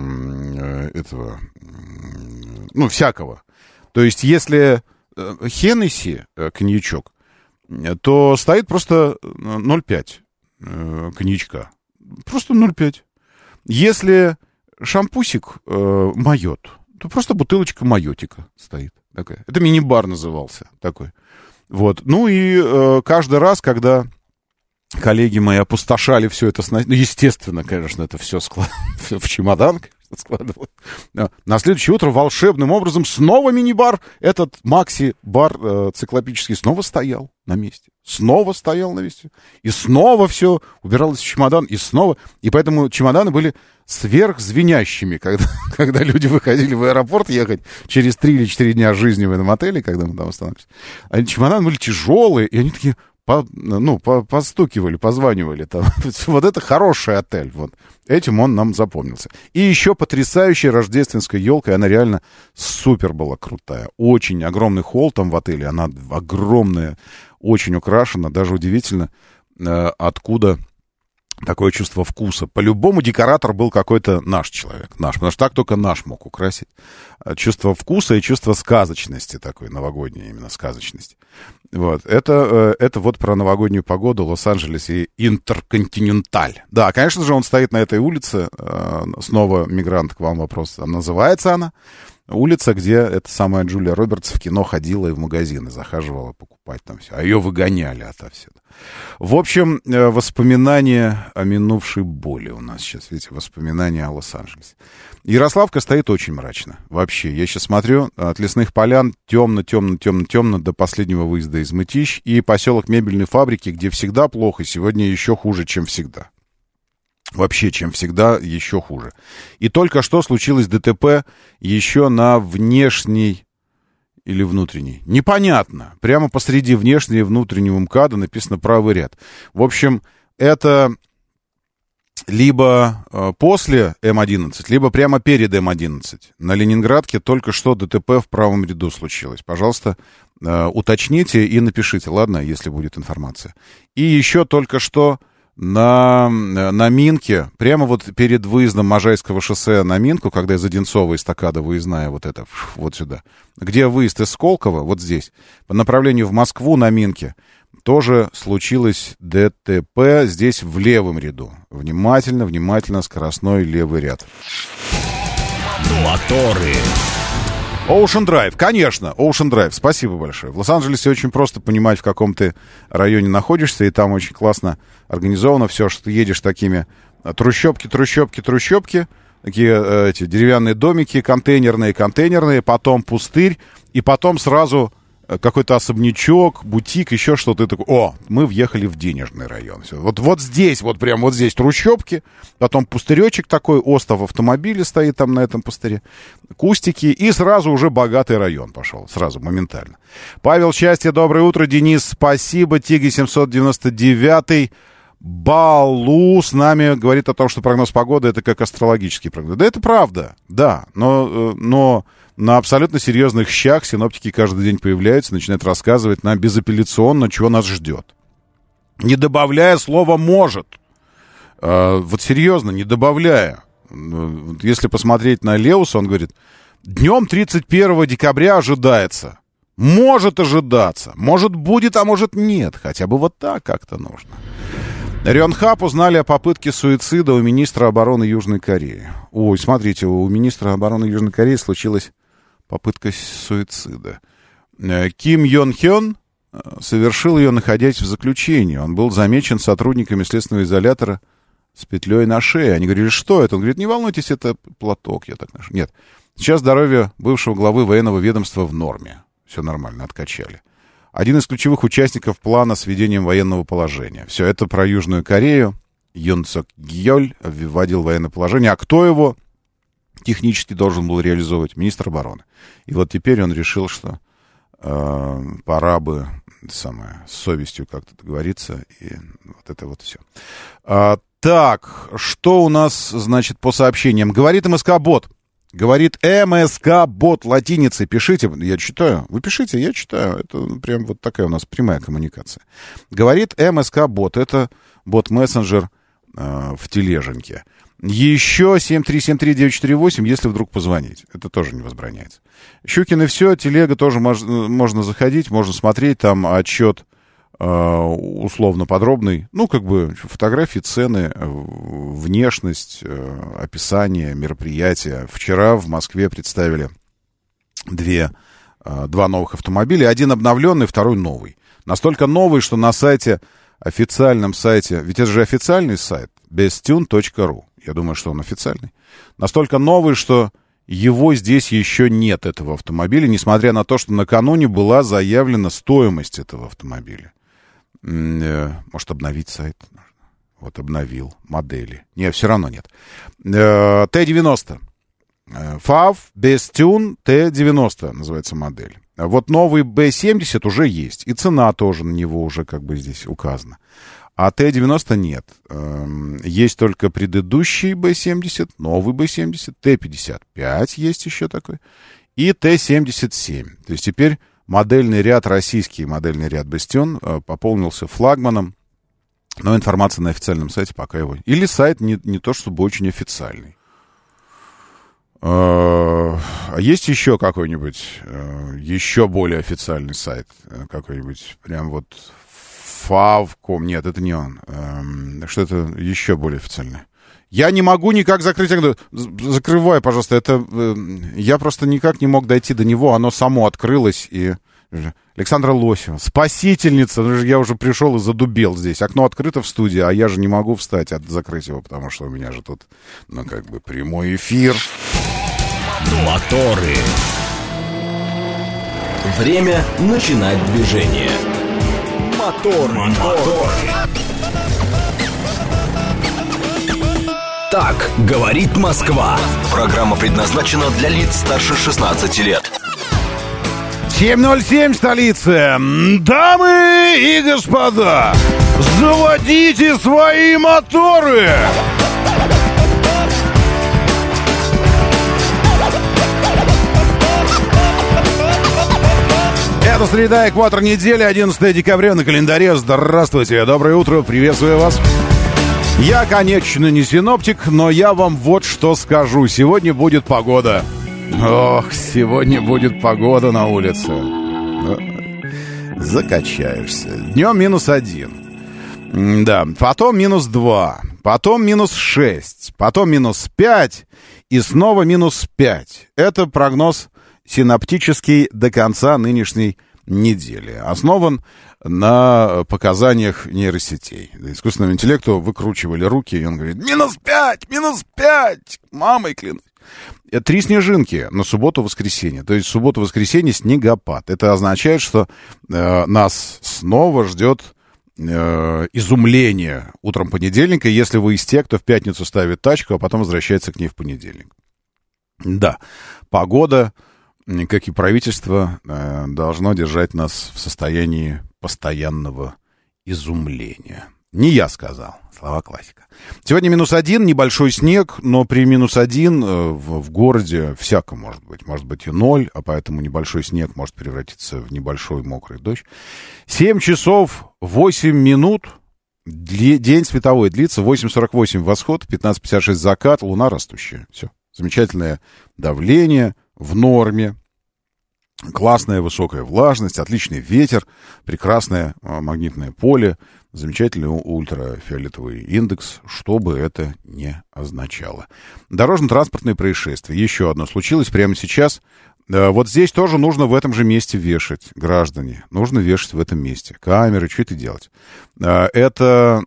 этого, ну, всякого. То есть, если Хеннесси, коньячок, то стоит просто 0,5 коньячка. Просто 0,5. Если шампусик майот, то просто бутылочка майотика стоит. Такая. Это мини-бар назывался такой. Вот. Ну и каждый раз, когда коллеги мои опустошали все это, ну, естественно, конечно, это все в чемодан складывалось. На следующее утро волшебным образом снова мини-бар, этот Макси-бар циклопический, снова стоял на месте. Снова стоял на месте. И снова все убиралось в чемодан, и снова. И поэтому чемоданы были сверхзвенящими, когда люди выходили в аэропорт ехать через 3 или 4 дня жизни в этом отеле, когда мы там остановились. А чемоданы были тяжелые, и они такие... постукивали, позванивали там. Вот это хороший отель. Вот. Этим он нам запомнился. И еще потрясающая рождественская елка. Она реально супер была крутая. Очень огромный холл там в отеле. Она огромная, очень украшена. Даже удивительно, откуда такое чувство вкуса. По-любому декоратор был какой-то наш человек. Наш. Потому что так только наш мог украсить. Чувство вкуса и чувство сказочности такой, новогодней именно сказочности. Вот. Это вот про новогоднюю погоду, Лос-Анджелес и Интерконтиненталь. Да, конечно же, он стоит на этой улице. Снова мигрант, к вам вопрос. Называется она улица, где эта самая Джулия Робертс в кино ходила и в магазины захаживала покупать там все. А ее выгоняли отовсюду. В общем, воспоминания о минувшей боли у нас сейчас. Видите, воспоминания о Лос-Анджелесе. Ярославка стоит очень мрачно. Вообще, я сейчас смотрю, от Лесных Полян темно до последнего выезда из Мытищ. И поселок Мебельной фабрики, где всегда плохо, сегодня еще хуже, чем всегда. Вообще, чем всегда, еще хуже. И только что случилось ДТП еще на внешней или внутренней. Непонятно. Прямо посреди внешнего и внутреннего МКАДа написано «правый ряд». В общем, это либо после М11, либо прямо перед М11. На Ленинградке только что ДТП в правом ряду случилось. Пожалуйста, уточните и напишите, ладно, если будет информация. И еще только что на Минке, прямо вот перед выездом Можайского шоссе на Минку, когда из Одинцова эстакада выездная вот это, вот сюда, где выезд из Сколково, вот здесь, по направлению в Москву на Минке, тоже случилось ДТП здесь в левом ряду. Внимательно, скоростной левый ряд. Моторы. Ocean Drive, конечно, Ocean Drive, спасибо большое. В Лос-Анджелесе очень просто понимать, в каком ты районе находишься, и там очень классно организовано все, что ты едешь такими трущобки, такие эти деревянные домики, контейнерные, потом пустырь, и потом сразу какой-то особнячок, бутик, еще что-то. Такое. О, мы въехали в денежный район. Все. Вот здесь, вот прям вот здесь трущобки, потом пустыречек такой, остов автомобиля стоит там на этом пустыре, кустики, и сразу уже богатый район пошел, сразу, моментально. Павел, счастье, доброе утро, Денис, спасибо, Тиги 799, Балу с нами говорит о том, что прогноз погоды — это как астрологический прогноз. Да, это правда, да, но на абсолютно серьезных щах синоптики каждый день появляются, начинают рассказывать нам безапелляционно, чего нас ждет. Не добавляя слова «может». Вот серьезно, не добавляя. Если посмотреть на Леуса, он говорит, днем 31 декабря ожидается. Может ожидаться. Может будет, а может нет. Хотя бы вот так как-то нужно. Рёнхап узнали о попытке суицида у министра обороны Южной Кореи. Ой, смотрите, у министра обороны Южной Кореи случилась попытка суицида. Ким Йон Хён совершил ее, находясь в заключении. Он был замечен сотрудниками следственного изолятора с петлей на шее. Они говорили, что это? Он говорит, не волнуйтесь, это платок, я так ношу. Нет. Сейчас здоровье бывшего главы военного ведомства в норме. Все нормально, откачали. Один из ключевых участников плана с введением военного положения. Все это про Южную Корею. Юн Сок Гьоль вводил военное положение. А кто его технически должен был реализовывать? Министр обороны. И вот теперь он решил, что пора бы с совестью как-то договориться. И вот это вот все. Так, что у нас, значит, по сообщениям? Говорит МСК-бот. Говорит МСК-бот латиницей. Пишите, я читаю. Вы пишите, я читаю. Это прям вот такая у нас прямая коммуникация. Говорит МСК-бот. Это бот-мессенджер в тележеньке. Еще 7373948, если вдруг позвонить. Это тоже не возбраняется. Щукин и все. Телега тоже можно заходить, можно смотреть. Там отчет условно подробный. Ну, как бы фотографии, цены, внешность, описание мероприятия. Вчера в Москве представили два новых автомобиля. Один обновленный, второй новый. Настолько новый, что на сайте, официальном сайте, ведь это же официальный сайт, bestune.ru. Я думаю, что он официальный. Настолько новый, что его здесь еще нет, этого автомобиля, несмотря на то, что накануне была заявлена стоимость этого автомобиля. Может, обновить сайт? Вот обновил. Модели. Нет, все равно нет. Т-90. FAV Bestune Т-90 называется модель. Вот новый Б-70 уже есть. И цена тоже на него уже как бы здесь указана. А Т-90 нет. Есть только предыдущий Б-70, новый Б-70, Т-55 есть еще такой. И Т-77. То есть теперь модельный ряд, российский модельный ряд Bestune пополнился флагманом, но информация на официальном сайте пока его... Или сайт не то чтобы очень официальный. А есть еще какой-нибудь, еще более официальный сайт? Какой-нибудь прям вот Favcom? Нет, это не он. Что это еще более официальное? Я не могу никак закрыть... Закрывай, пожалуйста. Это... Я просто никак не мог дойти до него. Оно само открылось. И... Александра Лосева. Спасительница. Я уже пришел и задубел здесь. Окно открыто в студии, а я же не могу встать, закрыть его, потому что у меня же тут, ну, как бы прямой эфир. Моторы. Время начинать движение. Мотор. Так говорит Москва. Программа предназначена для лиц старше 16 лет. 7:07 столица. Дамы и господа, заводите свои моторы! Это среда, экватор недели, 11 декабря на календаре. Здравствуйте, доброе утро, приветствую вас. Я, конечно, не синоптик, но я вам вот что скажу. Сегодня будет погода. Ох, сегодня будет погода на улице. Закачаешься. Днем -1. Да, потом -2. Потом -6. Потом -5. И снова -5. Это прогноз синоптический до конца нынешней недели. Основан на показаниях нейросетей. Искусственному интеллекту выкручивали руки, и он говорит: -5, -5, мамой клянусь. 3 снежинки на субботу-воскресенье. То есть субботу-воскресенье снегопад. Это означает, что нас снова ждет изумление утром понедельника, если вы из тех, кто в пятницу ставит тачку, а потом возвращается к ней в понедельник. Да, погода, как и правительство, должно держать нас в состоянии постоянного изумления. Не я сказал, слова классика. Сегодня -1, небольшой снег, но при -1 в городе всяко может быть. Может быть и 0, а поэтому небольшой снег может превратиться в небольшой мокрый дождь. 7 часов 8 минут. День световой длится 8:48 восход, 15:56 закат, луна растущая. Все. Замечательное давление в норме, классная высокая влажность, отличный ветер, прекрасное магнитное поле, замечательный ультрафиолетовый индекс, что бы это ни означало. Дорожно-транспортные происшествия. Еще одно случилось прямо сейчас. Вот здесь тоже нужно в этом же месте вешать, граждане. Нужно вешать в этом месте. Камеры, что это делать? Это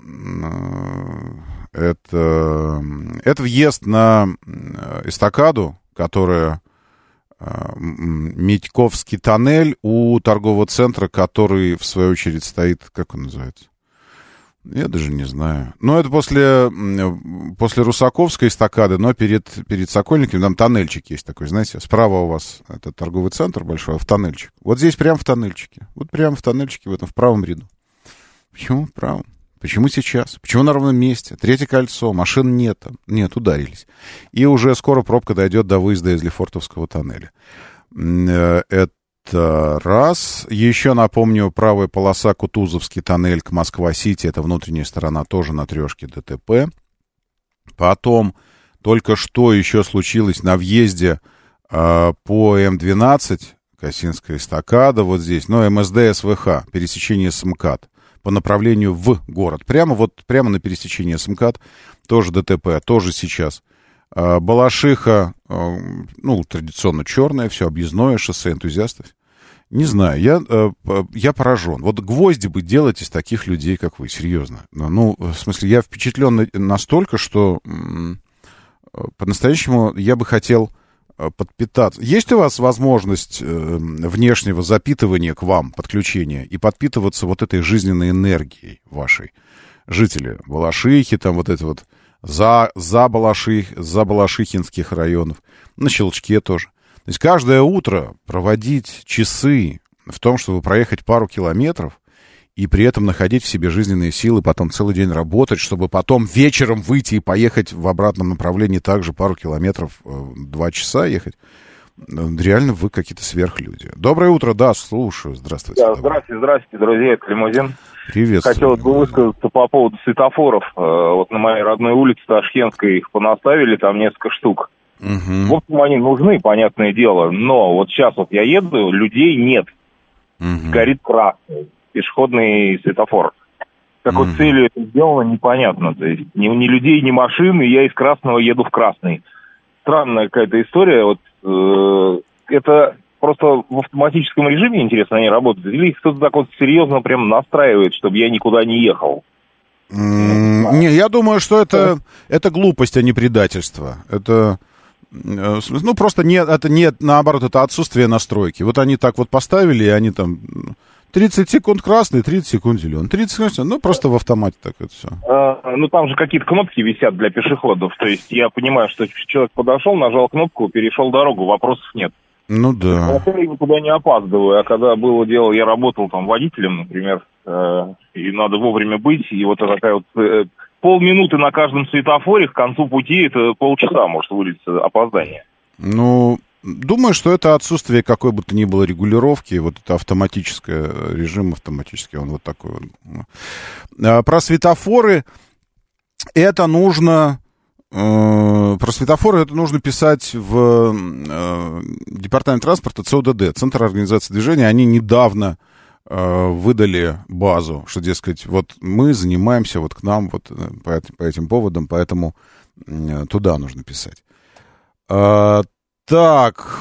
въезд на эстакаду, которая Митьковский тоннель у торгового центра, который, в свою очередь, стоит... Как он называется? Я даже не знаю. Но это после Русаковской эстакады, но перед Сокольниками там тоннельчик есть такой, знаете. Справа у вас это торговый центр большой, а в тоннельчик. Вот здесь прямо в тоннельчике. Вот прямо в тоннельчике, в правом ряду. Почему в правом? Почему сейчас? Почему на ровном месте? Третье кольцо, машин нет там. Нет, ударились. И уже скоро пробка дойдет до выезда из Лефортовского тоннеля. Это раз. Еще напомню, правая полоса Кутузовский тоннель к Москва-Сити. Это внутренняя сторона, тоже на трешке ДТП. Потом только что еще случилось на въезде по М12, Косинская эстакада, вот здесь, но МСД СВХ, пересечение с МКАД по направлению в город. Прямо на пересечении с МКАД тоже ДТП, тоже сейчас. Балашиха, традиционно черное, все, объездное шоссе энтузиастов. Не знаю, я поражен. Вот гвозди бы делать из таких людей, как вы, серьезно. В смысле, я впечатлен настолько, что по-настоящему я бы хотел подпитаться. Есть у вас возможность внешнего запитывания к вам, подключения, и подпитываться вот этой жизненной энергией вашей? Жители Балашихи, там вот это вот за Балашихинских районов, на Щелчке тоже. То есть каждое утро проводить часы в том, чтобы проехать пару километров и при этом находить в себе жизненные силы, потом целый день работать, чтобы потом вечером выйти и поехать в обратном направлении также пару километров, 2 часа ехать. Реально вы какие-то сверхлюди. Доброе утро, да, слушаю. Здравствуйте. Да, здравствуйте, друзья, это Лимузин. Привет. Хотелось бы высказаться по поводу светофоров. Вот на моей родной улице Ташкентской их понаставили, там несколько штук. Угу. В общем, они нужны, понятное дело, но вот сейчас вот я еду, людей нет. Угу. Горит красный пешеходный светофор. Какой целью это сделано, непонятно. То есть ни людей, ни машин, и я из красного еду в красный. Странная какая-то история. Вот это просто в автоматическом режиме, интересно, они работают? Или их кто-то так вот серьезно прям настраивает, чтобы я никуда не ехал? Не, я думаю, что это глупость, а не предательство. Это... просто наоборот, это отсутствие настройки. Вот они так вот поставили, и они там 30 секунд красный, 30 секунд зеленый. 30 секунд, просто в автомате так это все. Там же какие-то кнопки висят для пешеходов. То есть я понимаю, что человек подошел, нажал кнопку, перешел дорогу, вопросов нет. Ну да. Я никуда не опаздываю. А когда было дело, я работал там водителем, например, и надо вовремя быть, и вот такая вот полминуты на каждом светофоре к концу пути, это полчаса может вылиться опоздание. Думаю, что это отсутствие какой бы то ни было регулировки, вот это автоматическое, режим автоматический, он вот такой вот. Про светофоры это нужно писать в Департамент транспорта ЦОДД, Центр организации движения. Они недавно выдали базу, что, дескать, вот мы занимаемся вот к нам вот по этим поводам, поэтому туда нужно писать. Так,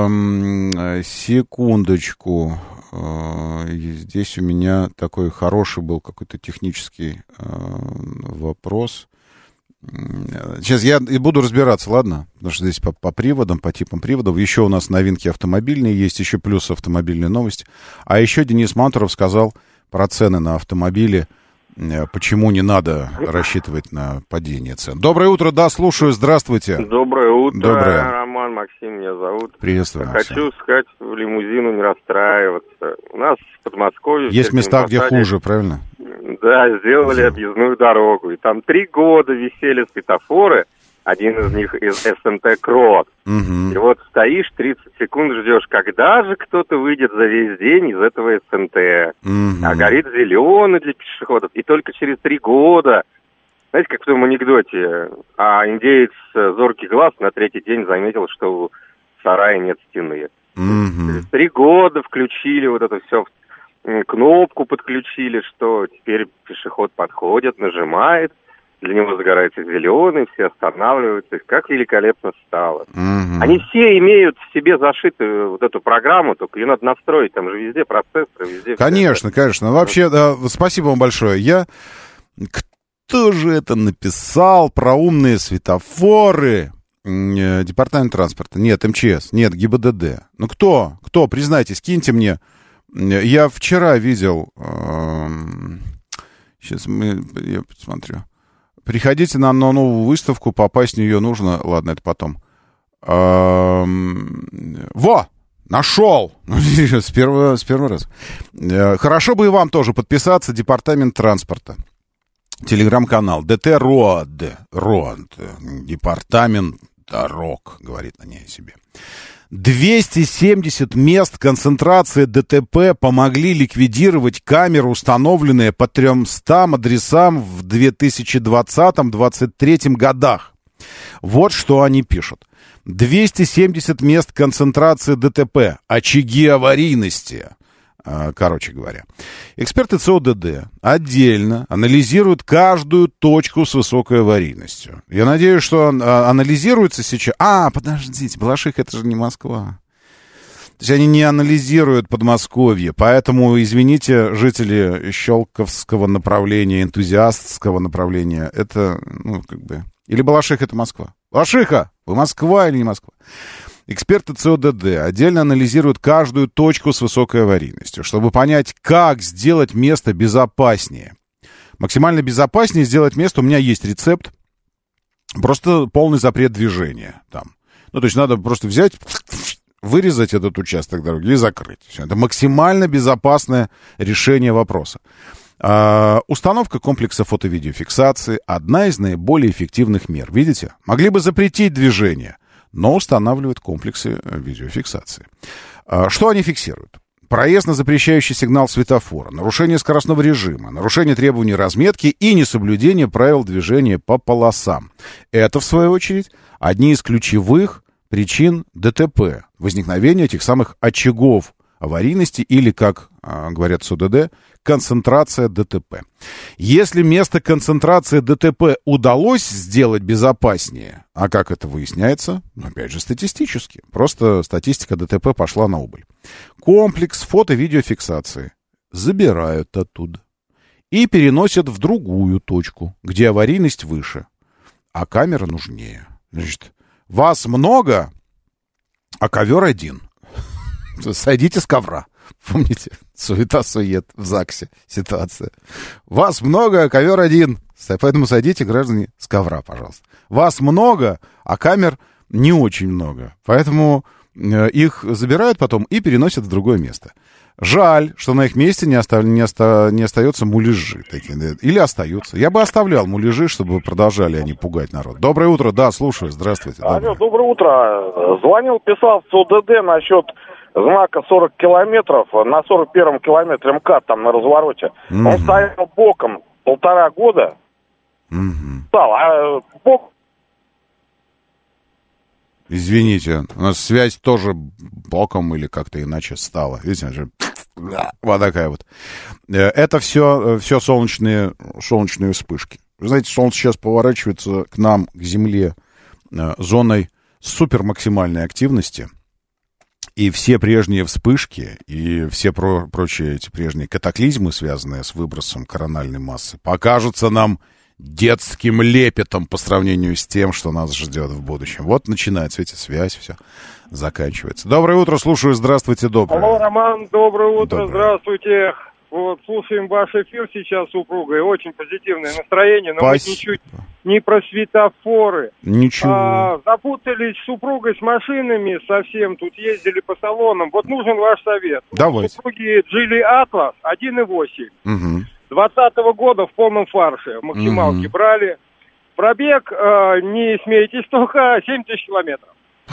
секундочку. Здесь у меня такой хороший был какой-то технический вопрос. Сейчас я и буду разбираться, ладно? Потому что здесь по приводам, по типам приводов. Еще у нас новинки автомобильные есть, еще плюс автомобильные новости. А еще Денис Мантуров сказал про цены на автомобили. Почему не надо рассчитывать на падение цен. Доброе утро, да, слушаю, здравствуйте. Доброе утро, Доброе. Роман, Максим меня зовут. Приветствую, Максим. Хочу сказать, в лимузину не расстраиваться. У нас в Подмосковье... Есть места, где хуже, правильно? Да, сделали объездную дорогу. И там 3 года висели светофоры, Один из них из СНТ «Крот». И вот стоишь 30 секунд, ждешь, когда же кто-то выйдет за весь день из этого СНТ. А горит зеленый для пешеходов. И только через 3 года, знаете, как в том анекдоте, индеец зоркий глаз на 3-й день заметил, что в сарае нет стены. Через 3 года включили вот это все, кнопку подключили, что теперь пешеход подходит, нажимает, для него загорается зеленый, все останавливаются. Как великолепно стало. Они все имеют в себе зашитую вот эту программу, только ее надо настроить. Там же везде процессоры, везде... Конечно, конечно. Вообще, да, спасибо вам большое. Кто же это написал про умные светофоры? Департамент транспорта. Нет, МЧС. Нет, ГИБДД. Ну, кто? Признайтесь, киньте мне. Я вчера видел... Сейчас я посмотрю. Приходите на новую выставку, попасть в нее нужно. Ладно, это потом. Во! Нашел! С первого раза. Хорошо бы и вам тоже подписаться. Департамент транспорта. Телеграм-канал. ДТ РОД. Департамент дорог, говорит на ней себе. 270 мест концентрации ДТП помогли ликвидировать камеры, установленные по 300 адресам в 2020-2023 годах. Вот что они пишут. 270 мест концентрации ДТП, очаги аварийности. Короче говоря, эксперты ЦОДД отдельно анализируют каждую точку с высокой аварийностью. Я надеюсь, что анализируется сейчас... Подождите, Балашиха, это же не Москва. То есть они не анализируют Подмосковье, поэтому, извините, жители Щелковского направления, энтузиастского направления, это, Или Балашиха — это Москва. Балашиха, вы Москва или не Москва? Эксперты ЦОДД отдельно анализируют каждую точку с высокой аварийностью, чтобы понять, как сделать место безопаснее. Максимально безопаснее сделать место, у меня есть рецепт, просто полный запрет движения там. То есть надо просто взять, вырезать этот участок дороги и закрыть. Все. Это максимально безопасное решение вопроса. Установка комплекса фото-видеофиксации – одна из наиболее эффективных мер. Видите? Могли бы запретить движение, но устанавливают комплексы видеофиксации. Что они фиксируют? Проезд на запрещающий сигнал светофора, нарушение скоростного режима, нарушение требований разметки и несоблюдение правил движения по полосам. Это, в свою очередь, одни из ключевых причин ДТП, возникновения этих самых очагов аварийности или, как говорят СУДД, концентрация ДТП. Если место концентрации ДТП удалось сделать безопаснее, а как это выясняется? Опять же, статистически. Просто статистика ДТП пошла на убыль. Комплекс фото-видеофиксации забирают оттуда и переносят в другую точку, где аварийность выше, а камера нужнее. Значит, вас много, а ковер один. Сойдите с ковра. Помните, суета-сует в ЗАГСе ситуация. Вас много, а ковер один. Поэтому сойдите, граждане, с ковра, пожалуйста. Вас много, а камер не очень много. Поэтому их забирают потом и переносят в другое место. Жаль, что на их месте не остается муляжи такие. Или остаются. Я бы оставлял муляжи, чтобы продолжали они пугать народ. Доброе утро, да, слушаю, здравствуйте. Алло, доброе утро. Звонил, писал в ЦУДД насчет знака 40 километров. На 41-м километре МКАД там на развороте. Он стоял боком 1,5 года. Стал, бок... Извините, у нас связь тоже боком или как-то иначе стала. Видите, вот такая вот. Это все солнечные вспышки. Вы знаете, солнце сейчас поворачивается к нам, к Земле, зоной супермаксимальной активности. И все прежние вспышки, и все прочие эти прежние катаклизмы, связанные с выбросом корональной массы, покажутся нам детским лепетом по сравнению с тем, что нас ждет в будущем. Вот начинается, видите, связь, все заканчивается. Доброе утро, слушаю, здравствуйте, доброе. Алло, Роман, доброе утро, здравствуйте. Вот, слушаем ваш эфир сейчас с супругой, очень позитивное настроение, но мы ничуть не про светофоры. Ничего. Запутались с супругой с машинами совсем, тут ездили по салонам. Вот нужен ваш совет. Давайте. Супруги Geely Atlas 1.8. 2020 года в полном фарше, в максималке брали. Пробег, не смейтесь, только 7 тысяч километров.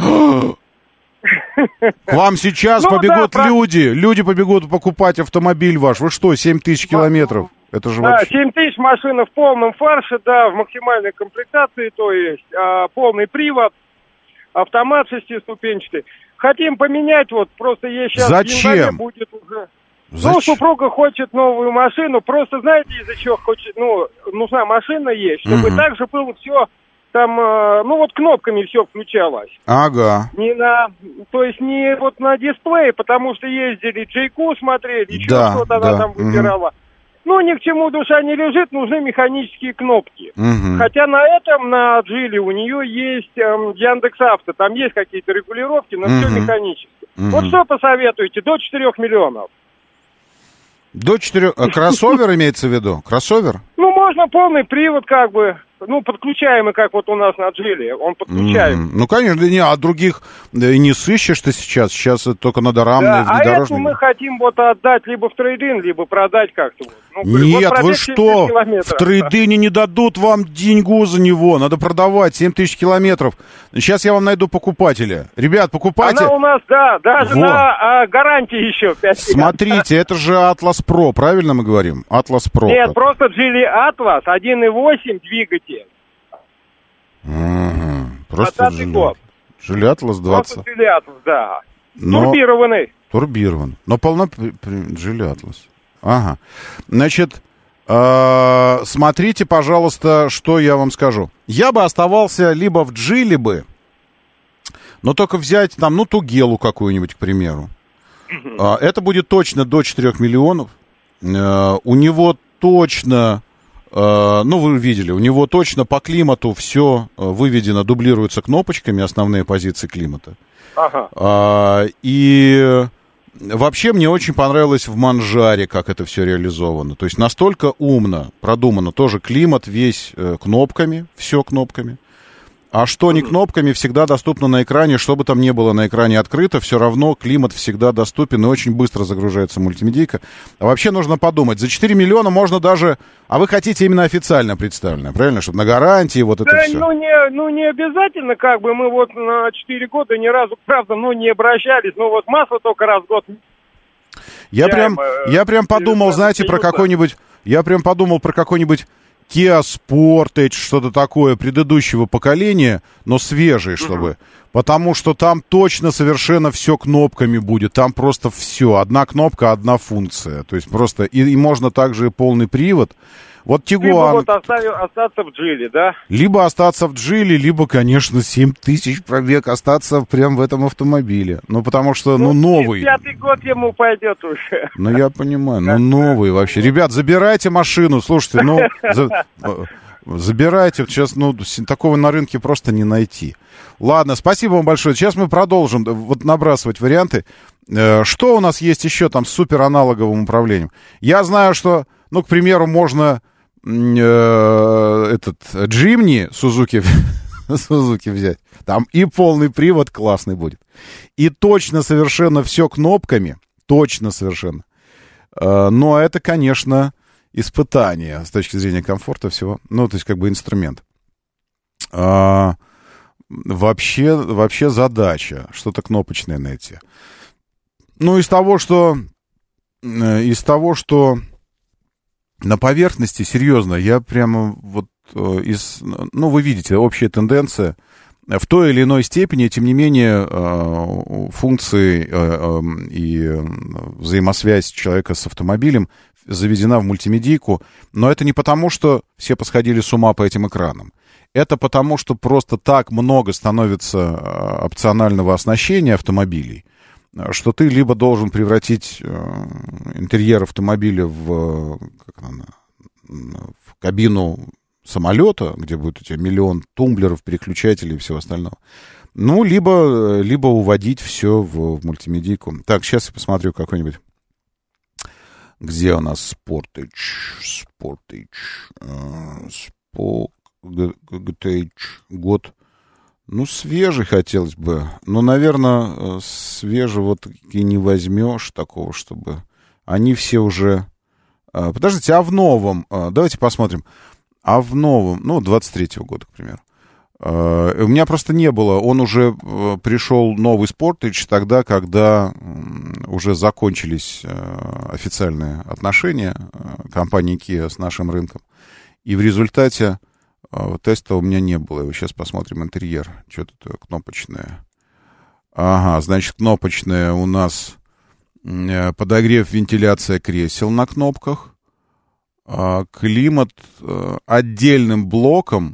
К вам сейчас побегут люди. Люди побегут покупать автомобиль ваш. Вы что, 7 тысяч километров? Это же да, вообще... 7 тысяч, машина в полном фарше, да, в максимальной комплектации, то есть полный привод, автомат 6-ступенчатый. Хотим поменять, вот, просто есть сейчас... Зачем? Будет уже... Ну, супруга хочет новую машину, просто знаете, из-за чего хочет, нужна машина есть, чтобы также было все там, вот кнопками все включалось. Ага. То есть не вот на дисплее, потому что ездили Джейку смотрели, еще что-то она там выбирала. Ни к чему душа не лежит, нужны механические кнопки. Хотя на этом, на Джиле, у нее есть Яндекс.Авто, там есть какие-то регулировки, но все механически. Вот что посоветуете, до 4 миллионов? До 4... Кроссовер имеется в виду? Кроссовер? Можно полный привод, как бы, подключаемый, как вот у нас на Джиле, он подключаемый. Конечно, а других не сыщешь ты сейчас. Сейчас это только надорамные внедорожники. А эту мы хотим отдать либо в трейд-ин, либо продать как-то. Нет, вы что? В трейд-ине не дадут вам деньгу за него. Надо продавать 7 тысяч километров. Сейчас я вам найду покупателя. Ребят, покупайте. Она у нас, даже на гарантии еще 5 лет. Смотрите, это же Atlas Pro, правильно мы говорим? Atlas Pro. Нет, просто Geely Atlas 1.8 двигатель. Просто Geely Atlas 20. Просто Geely Atlas, да. Турбированный. Но полно Geely Atlas. Ага. Значит, смотрите, пожалуйста, что я вам скажу. Я бы оставался либо в Geely бы, но только взять там, Тугелу какую-нибудь, к примеру. Это будет точно до 4 миллионов. У него точно, вы видели, у него точно по климату все выведено, дублируется кнопочками, основные позиции климата. Ага. И вообще мне очень понравилось в Манжаре, как это все реализовано. То есть настолько умно продумано. Тоже климат весь кнопками, все кнопками. А что не кнопками, всегда доступно на экране. Что бы там ни было на экране открыто, все равно климат всегда доступен и очень быстро загружается мультимедийка. А вообще нужно подумать. За 4 миллиона можно даже... А вы хотите именно официально представленное, правильно? Чтобы на гарантии вот это все. Не обязательно, как бы мы на 4 года ни разу, правда, не обращались. Масло только раз в год. Я прям подумал, знаете, про какой-нибудь... Я прям подумал про какой-нибудь Kia Sportage, что-то такое предыдущего поколения, но свежий, чтобы. Потому что там точно совершенно все кнопками будет. Там просто все. Одна кнопка, одна функция. То есть просто... И можно также и полный привод. Вот Тигуан... Либо остаться в Geely, да? Либо остаться в Geely, либо, конечно, 7 тысяч пробег остаться прямо в этом автомобиле. Потому что, новый. 5-й год ему пойдет уже. Я понимаю, новый вообще. Ребят, забирайте машину, слушайте, забирайте. Сейчас, такого на рынке просто не найти. Ладно, спасибо вам большое. Сейчас мы продолжим набрасывать варианты. Что у нас есть еще там с супераналоговым управлением? Я знаю, что, к примеру, можно Джимни Сузуки взять. Там и полный привод классный будет. И точно совершенно все кнопками. Точно совершенно. Но это, конечно, испытание с точки зрения комфорта всего. То есть как бы инструмент. Вообще задача. Что-то кнопочное найти. Из того, что на поверхности, серьезно, я прямо вы видите, общая тенденция в той или иной степени, тем не менее, функции и взаимосвязь человека с автомобилем заведена в мультимедийку, но это не потому, что все посходили с ума по этим экранам. Это потому, что просто так много становится опционального оснащения автомобилей, что ты либо должен превратить интерьер автомобиля в кабину самолета, где будет у тебя миллион тумблеров, переключателей и всего остального. Либо уводить все в мультимедийку. Так, сейчас я посмотрю какой-нибудь. Где у нас Sportage? Год. Свежий хотелось бы. Наверное, свежего и не возьмешь такого, чтобы... Они все уже... Подождите, а в новом? Давайте посмотрим. А в новом, 23-го года, к примеру, у меня просто не было. Он уже пришел, новый Sportage, тогда, когда уже закончились официальные отношения компании Kia с нашим рынком. И в результате теста у меня не было. Сейчас посмотрим интерьер. Что тут кнопочное? Ага, значит, кнопочное у нас подогрев, вентиляция кресел на кнопках. Климат отдельным блоком,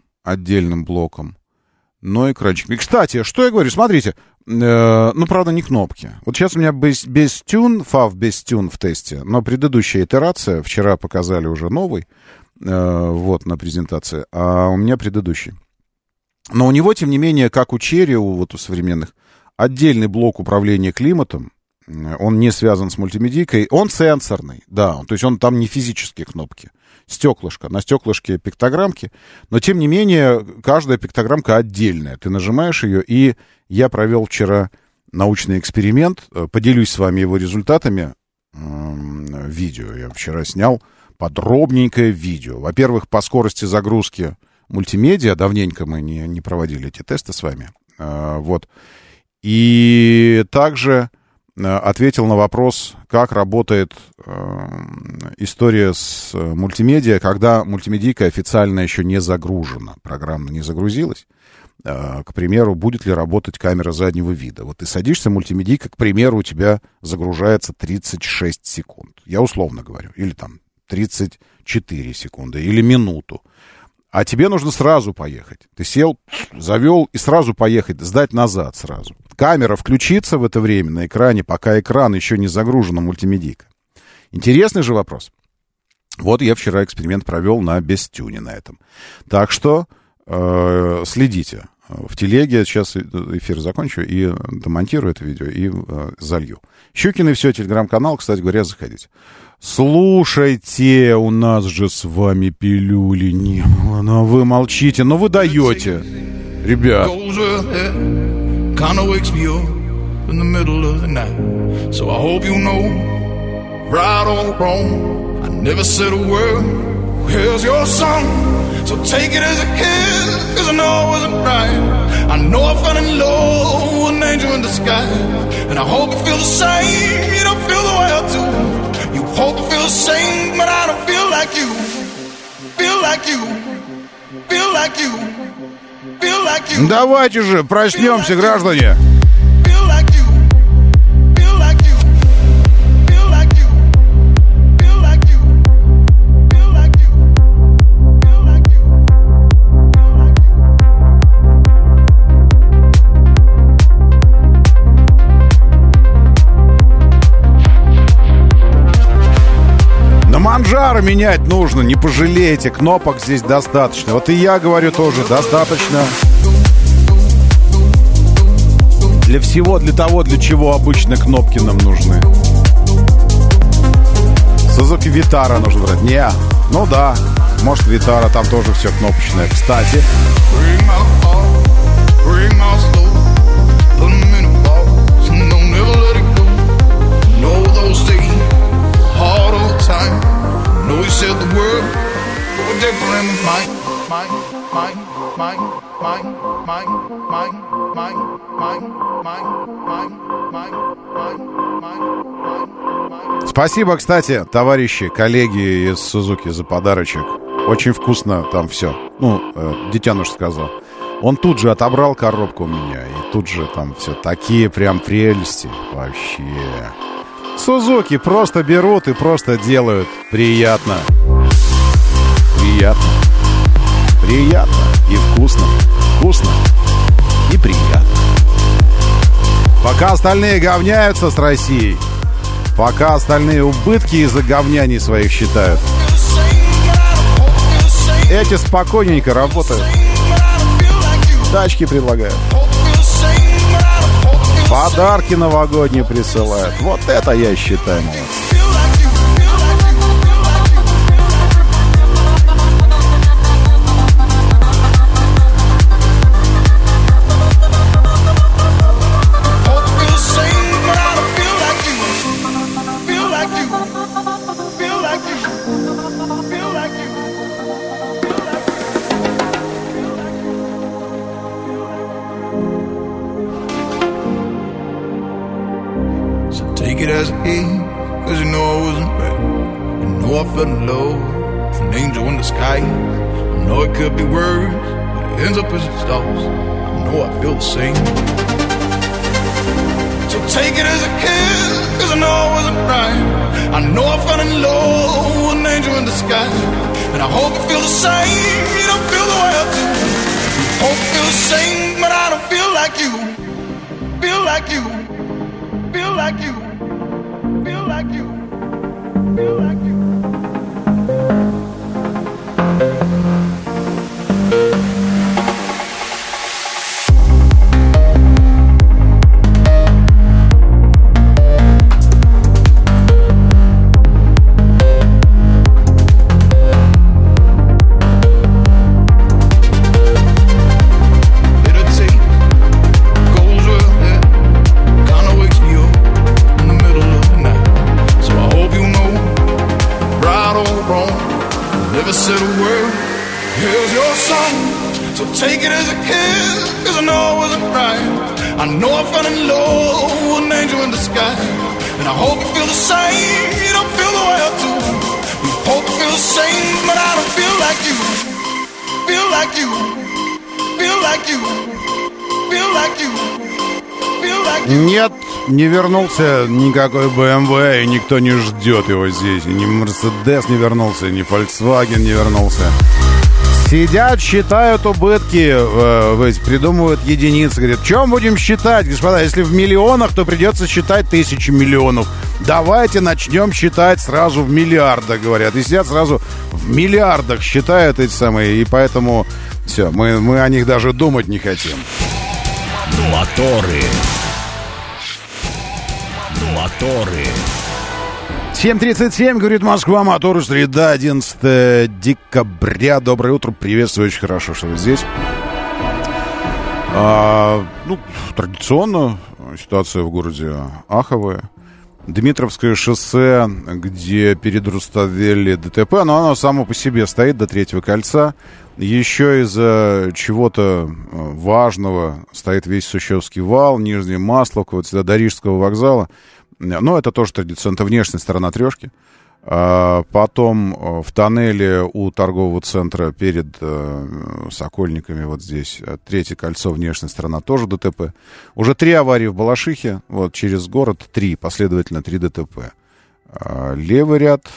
но экранчик. И, кстати, что я говорю, смотрите, правда, не кнопки. Вот сейчас у меня без тюн, FAV без тюн в тесте, но предыдущая итерация, вчера показали уже новый, на презентации, а у меня предыдущий. Но у него, тем не менее, как у Chery, у современных, отдельный блок управления климатом, он не связан с мультимедийкой, он сенсорный, да, то есть он там не физические кнопки, стеклышко, на стеклышке пиктограммки, но тем не менее каждая пиктограммка отдельная, ты нажимаешь ее, и я провел вчера научный эксперимент, поделюсь с вами его результатами, видео я вчера снял, подробненькое видео, во-первых, по скорости загрузки мультимедиа, давненько мы не проводили эти тесты с вами, и также ответил на вопрос, как работает история с мультимедиа, когда мультимедийка официально еще не загружена, программа не загрузилась. К примеру, будет ли работать камера заднего вида. Вот ты садишься, мультимедийка, к примеру, у тебя загружается 36 секунд. Я условно говорю. Или там 34 секунды, или минуту. А тебе нужно сразу поехать. Ты сел, завел и сразу поехать, сдать назад сразу. Камера включится в это время на экране, пока экран еще не загружен, мультимедийка. Интересный же вопрос. Вот я вчера эксперимент провел на бестюне на этом. Так что следите. В телеге сейчас эфир закончу и домонтирую это видео и залью. Щукин и все, телеграм-канал, кстати говоря, заходите. Слушайте, у нас же с вами пилюли не было, но вы молчите, но вы даете, ребят. Kinda wakes me up in the middle of the night. So I hope you know, right or wrong, I never said a word. Here's your song, so take it as it is, 'cause I know it wasn't right. I know I fell in love with an angel in the sky, and I hope you feel the same. You don't feel the way I do. You hope you feel the same, but I don't feel like you. Feel like you. Feel like you. Давайте же, проснемся, граждане! На Манджаро менять нужно, не пожалейте, кнопок здесь достаточно. Вот и я говорю тоже, достаточно. Для всего, для того, для чего обычно кнопки нам нужны. Suzuki Vitara нужно брать. Не, ну да, может Vitara, там тоже все кнопочное. Кстати. Спасибо, кстати, товарищи, коллеги из Suzuki за подарочек. Очень вкусно там все. Детеныш сказал. Он тут же отобрал коробку у меня. И тут же там все такие прям прелести. Вообще. Suzuki просто берут и просто делают. Приятно. Приятно. Приятно и вкусно. Вкусно и приятно. Пока остальные говняются с Россией, пока остальные убытки из-за говняний своих считают, эти спокойненько работают. Тачки предлагают. Подарки новогодние присылают. Вот это я считаю, молодцы. take it as it is, cause you know I wasn't ready. You know I fell in love with an angel in the sky. I know it could be worse, but it ends up as it starts. I know I feel the same. So take it as a kiss, cause I know I wasn't right. I know I fell in love with an angel in the sky. And I hope you feel the same, you don't feel the way I do. Hope you feel the same, but I don't feel like you. Feel like you. Feel like you. Feel like you. Feel like you. Take it as a kiss, cause I know I wasn't right. I know I fell in love with an angel in the sky. And I hope you feel the same, you don't feel the way I do. We hope you feel the same, but I don't feel like you. Feel like you. Feel like you. Feel like you. Feel like you. Нет, не вернулся никакой BMW, и никто не ждет его здесь. Ни Mercedes не вернулся, ни Volkswagen не вернулся. Сидят, считают убытки, придумывают единицы. Говорят, в чем будем считать, господа? Если в миллионах, то придется считать тысячи миллионов. Давайте начнем считать сразу в миллиардах, говорят. И сидят сразу в миллиардах, считают эти самые. И поэтому все, мы о них даже думать не хотим. Моторы. 7:37, говорит Москва, моторы, среда, 11 декабря. Доброе утро, приветствую, очень хорошо, что вы здесь. Традиционно ситуация в городе аховая. Дмитровское шоссе, где перед Руставели ДТП, но оно само по себе стоит до Третьего кольца. Еще из-за чего-то важного стоит весь Сущевский вал, Нижняя Масловка, вот сюда до Рижского вокзала. Но это тоже традиционно, это внешняя сторона трешки. Потом в тоннеле у торгового центра перед Сокольниками, вот здесь, Третье кольцо, внешняя сторона, тоже ДТП. Уже 3 аварии в Балашихе, вот через город 3, последовательно 3 ДТП. Левый ряд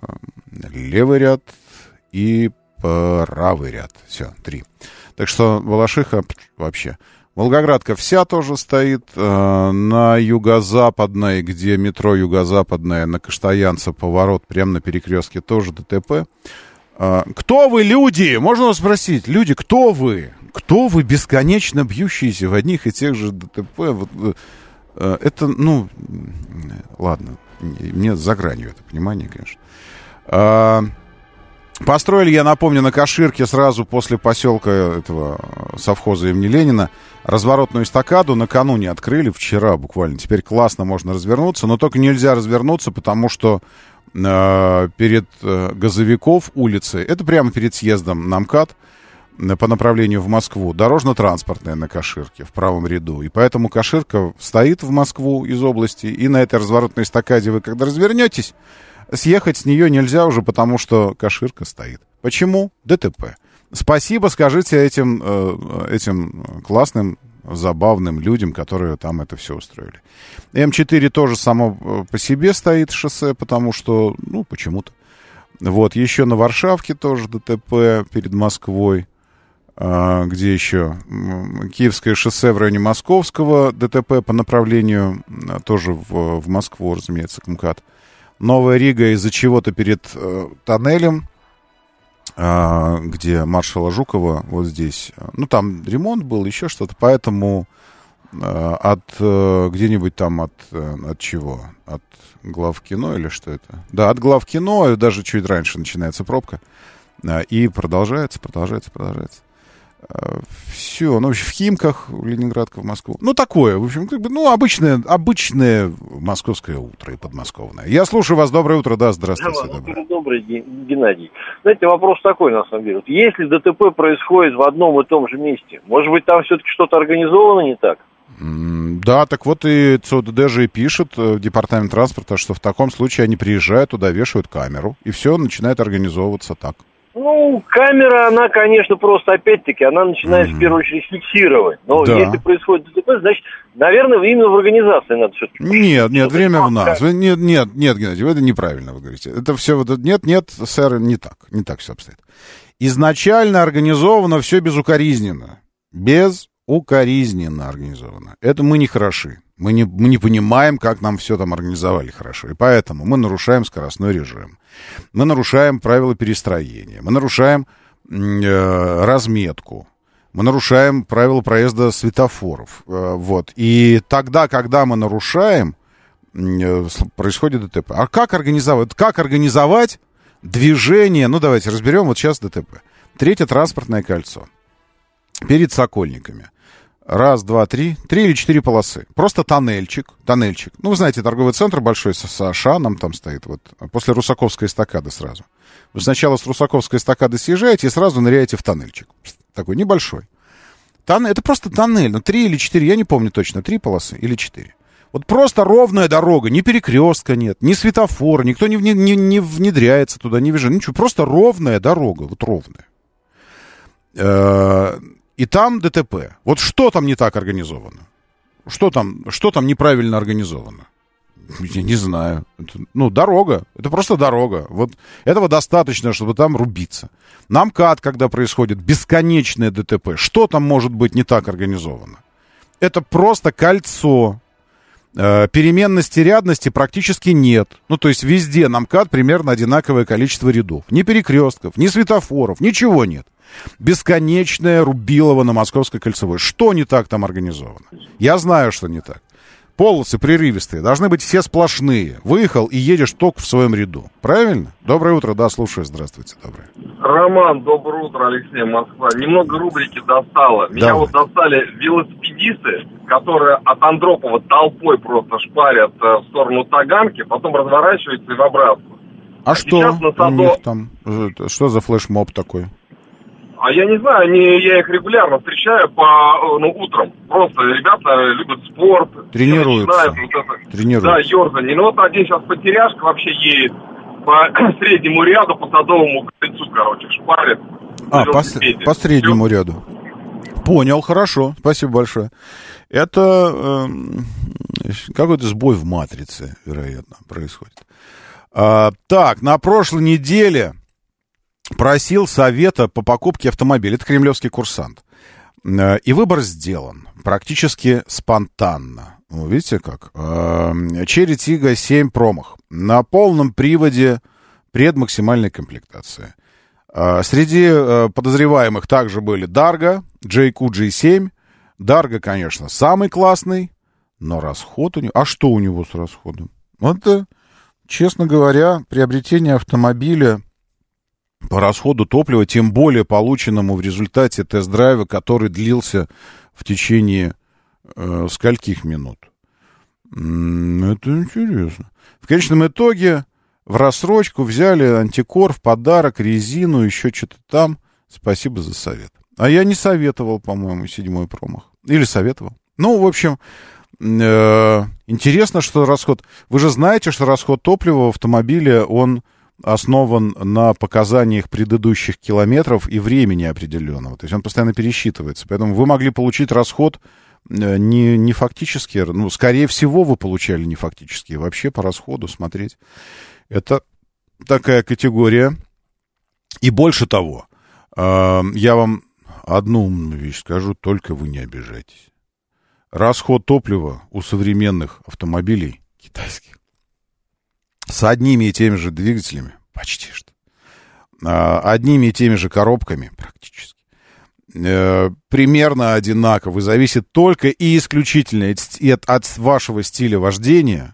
и правый ряд. Все, 3. Так что Балашиха вообще... Волгоградка вся тоже стоит. На Юго-Западной, где метро Юго-Западная, на Каштаянца поворот прямо на перекрестке, тоже ДТП. Кто вы, люди? Можно вас спросить? Люди, кто вы? Кто вы, бесконечно бьющиеся в одних и тех же ДТП? Вот, это, ладно, мне за гранью это понимание, конечно. Построили, я напомню, на Каширке сразу после поселка этого совхоза имени Ленина разворотную эстакаду. Накануне открыли, вчера буквально. Теперь классно можно развернуться, но только нельзя развернуться, потому что перед Газовиков улицы, это прямо перед съездом на МКАД по направлению в Москву, дорожно-транспортная на Каширке в правом ряду. И поэтому Каширка стоит в Москву из области, и на этой разворотной эстакаде вы, когда развернетесь, съехать с нее нельзя уже, потому что Каширка стоит. Почему? ДТП. Спасибо, скажите этим классным, забавным людям, которые там это все устроили. М4 тоже само по себе стоит шоссе, потому что, почему-то. Вот, еще на Варшавке тоже ДТП перед Москвой. Где еще? Киевское шоссе в районе Московского, ДТП по направлению тоже в Москву, разумеется, к МКАД. Новая Рига из-за чего-то перед тоннелем, где маршала Жукова, вот здесь. Там ремонт был, еще что-то, поэтому где-нибудь там от чего? От главкино или что это? Да, от главкино, даже чуть раньше начинается пробка. И продолжается. Все, в Химках, в Ленинградка, в Москву. Такое, в общем, обычное московское утро и подмосковное. Я слушаю вас, доброе утро, да, здравствуйте. Добрый день, Геннадий. Знаете, вопрос такой, на самом деле. Если ДТП происходит в одном и том же месте, может быть, там все-таки что-то организовано не так? Да, так вот и ЦОДД же и пишет, департамент транспорта, что в таком случае они приезжают туда, вешают камеру, и все начинает организовываться так. Ну, камера, она, конечно, просто, опять-таки, она начинает в первую очередь фиксировать. Но если происходит ДТП, значит, наверное, именно в организации надо что-то... Нет, время в нас. Нет, Геннадий, вы это неправильно вы говорите. Это все вот... Нет, сэр, не так все обстоит. Изначально организовано все безукоризненно. Безукоризненно организовано. Это мы не хороши. Мы не понимаем, как нам все там организовали хорошо. И поэтому мы нарушаем скоростной режим. Мы нарушаем правила перестроения. Мы нарушаем разметку. Мы нарушаем правила проезда светофоров. Вот. И тогда, когда мы нарушаем, происходит ДТП. А как организовать? Как организовать движение? Ну, давайте разберем вот сейчас ДТП. Третье транспортное кольцо. Перед Сокольниками. 1, 2, 3 или 4 полосы. Просто тоннельчик. Ну, вы знаете, торговый центр большой с Ашаном там стоит. Вот, после Русаковской эстакады сразу. Вы сначала с Русаковской эстакады съезжаете и сразу ныряете в тоннельчик. Такой небольшой. Это просто тоннель. 3 или 4, я не помню точно. 3 полосы или 4. Вот просто ровная дорога. Ни перекрестка нет, ни светофора. Никто не внедряется туда, не вяжет. Ничего, просто ровная дорога. Вот ровная. И там ДТП. Вот что там не так организовано? Что там неправильно организовано? Я не знаю. Дорога. Это просто дорога. Вот этого достаточно, чтобы там рубиться. На МКАД, когда происходит бесконечное ДТП, что там может быть не так организовано? Это просто кольцо. Переменности рядности практически нет. То есть везде на МКАД примерно одинаковое количество рядов. Ни перекрестков, ни светофоров, ничего нет. Бесконечное Рубилово на Московской кольцевой. Что не так там организовано? Я знаю, что не так. Полосы прерывистые, должны быть все сплошные. Выехал и едешь только в своем ряду. Правильно? Доброе утро, да, слушаю, здравствуйте, доброе. Роман, доброе утро, Алексей, Москва. Немного рубрики достало. Меня достали велосипедисты, которые от Андропова толпой просто шпарят в сторону Таганки, потом разворачиваются и в обратку. А что у них там? Что за флешмоб такой? А я не знаю, я их регулярно встречаю утром. Просто ребята любят спорт. Тренируются. Да, ерзание. Один сейчас потеряшка вообще едет по среднему ряду, по Садовому кольцу, шпарит. По среднему ряду. Понял, хорошо, спасибо большое. Это какой-то сбой в матрице, вероятно, происходит. Так, на прошлой неделе просил совета по покупке автомобиля. Это кремлевский курсант. И выбор сделан практически спонтанно. Видите как? Chery Tiggo 7 промах. На полном приводе предмаксимальной комплектации. Среди подозреваемых также были Dargo, JQ G7. Dargo, конечно, самый классный, но расход у него... А что у него с расходом? Это, честно говоря, приобретение автомобиля по расходу топлива, тем более полученному в результате тест-драйва, который длился в течение скольких минут. Это интересно. В конечном итоге в рассрочку взяли антикор в подарок, резину, еще что-то там. Спасибо за совет. А я не советовал, по-моему, 7-й промах. Или советовал. В общем, интересно, что расход... Вы же знаете, что расход топлива в автомобиле, он основан на показаниях предыдущих километров и времени определенного. То есть он постоянно пересчитывается. Поэтому вы могли получить расход не фактически, скорее всего, вы получали не фактически, вообще по расходу смотреть. Это такая категория. И больше того, я вам одну умную вещь скажу, только вы не обижайтесь. Расход топлива у современных автомобилей китайских с одними и теми же двигателями, почти что, одними и теми же коробками, практически, примерно одинаково, зависит только и исключительно от вашего стиля вождения,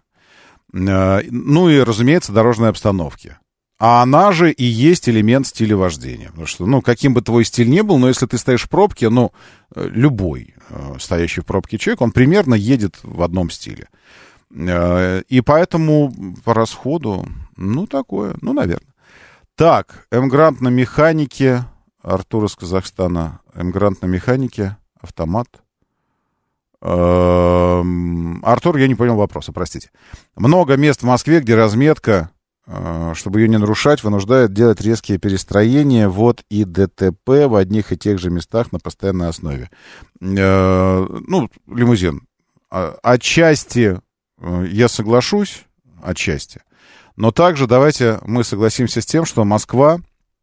и, разумеется, дорожной обстановки. А она же и есть элемент стиля вождения. Потому что, каким бы твой стиль ни был, но если ты стоишь в пробке, любой стоящий в пробке человек, он примерно едет в одном стиле. И поэтому по расходу, такое, наверное. Так, М-Грант на механике, Артур из Казахстана, М-Грант на механике, автомат. Артур, я не понял вопроса, простите. Много мест в Москве, где разметка, чтобы ее не нарушать, вынуждает делать резкие перестроения. Вот и ДТП в одних и тех же местах на постоянной основе. Лимузин. Отчасти я соглашусь, отчасти. Но также давайте мы согласимся с тем, что Москва,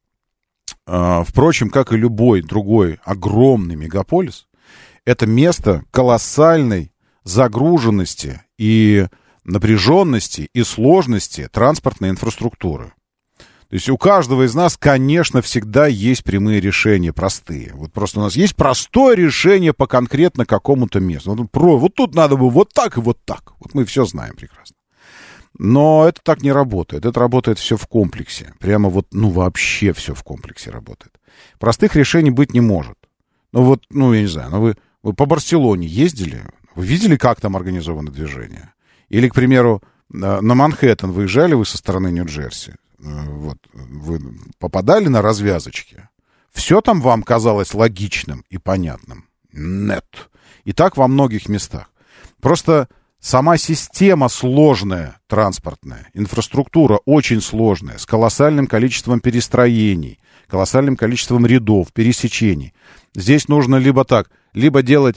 впрочем, как и любой другой огромный мегаполис, это место колоссальной загруженности и напряженности и сложности транспортной инфраструктуры. То есть у каждого из нас, конечно, всегда есть прямые решения, простые. Вот просто у нас есть простое решение по конкретно какому-то месту. Вот тут надо бы вот так и вот так. Вот мы все знаем прекрасно. Но это так не работает. Это работает все в комплексе. Прямо вообще все в комплексе работает. Простых решений быть не может. Я не знаю, вы по Барселоне ездили? Вы видели, как там организовано движение? Или, к примеру, на Манхэттен выезжали вы со стороны Нью-Джерси? Вы попадали на развязочки? Все там вам казалось логичным и понятным? Нет. И так во многих местах. Просто сама система сложная, транспортная, инфраструктура очень сложная, с колоссальным количеством перестроений, колоссальным количеством рядов, пересечений. Здесь нужно либо делать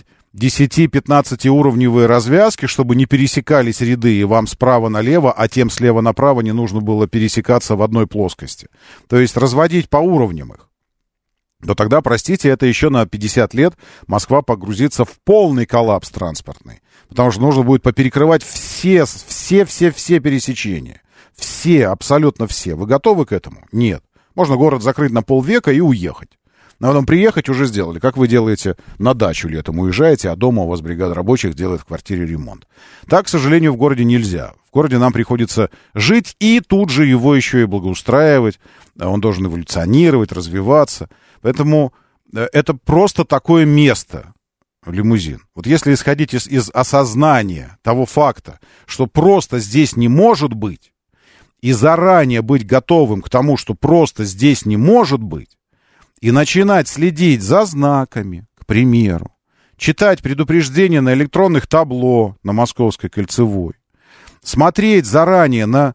10-15 уровневые развязки, чтобы не пересекались ряды, и вам справа налево, а тем слева направо не нужно было пересекаться в одной плоскости. То есть разводить по уровням их. То тогда, простите, это еще на 50 лет Москва погрузится в полный коллапс транспортный. Потому что нужно будет поперекрывать все пересечения. Все, абсолютно все. Вы готовы к этому? Нет. Можно город закрыть на полвека и уехать. А потом приехать уже сделали. Как вы делаете на дачу летом, уезжаете, а дома у вас бригада рабочих делает в квартире ремонт. Так, к сожалению, в городе нельзя. В городе нам приходится жить и тут же его еще и благоустраивать. Он должен эволюционировать, развиваться. Поэтому это просто такое место, лимузин. Вот если исходить из осознания того факта, что просто здесь не может быть, и заранее быть готовым к тому, что просто здесь не может быть, и начинать следить за знаками, к примеру, читать предупреждения на электронных табло на Московской Кольцевой, смотреть заранее на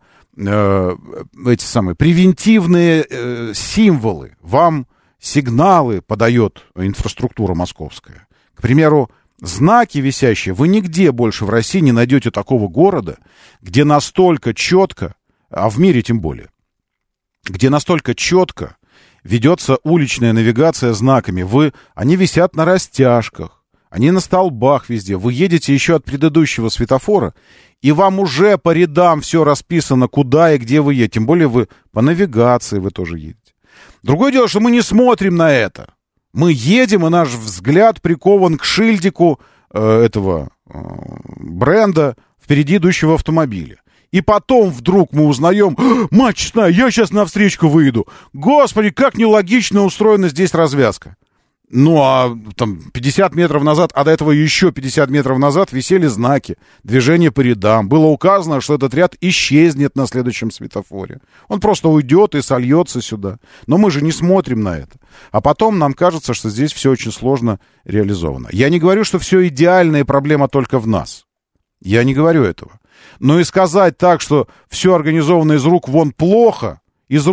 эти самые превентивные символы, вам сигналы подает инфраструктура московская. К примеру, знаки висящие, вы нигде больше в России не найдете такого города, где настолько четко, а в мире тем более, где настолько четко ведется уличная навигация знаками. Они висят на растяжках, они на столбах везде. Вы едете еще от предыдущего светофора, и вам уже по рядам все расписано, куда и где вы едете. Тем более вы по навигации вы тоже едете. Другое дело, что мы не смотрим на это. Мы едем, и наш взгляд прикован к шильдику этого бренда впереди идущего автомобиля. И потом вдруг мы узнаем: мать честная, я сейчас навстречку выйду. Господи, как нелогично устроена здесь развязка. А там 50 метров назад, а до этого еще 50 метров назад висели знаки движения по рядам. Было указано, что этот ряд исчезнет на следующем светофоре. Он просто уйдет и сольется сюда. Но мы же не смотрим на это. А потом нам кажется, что здесь все очень сложно реализовано. Я не говорю, что все идеально и проблема только в нас. Я не говорю этого. Но и сказать так, что все организовано из рук вон плохо,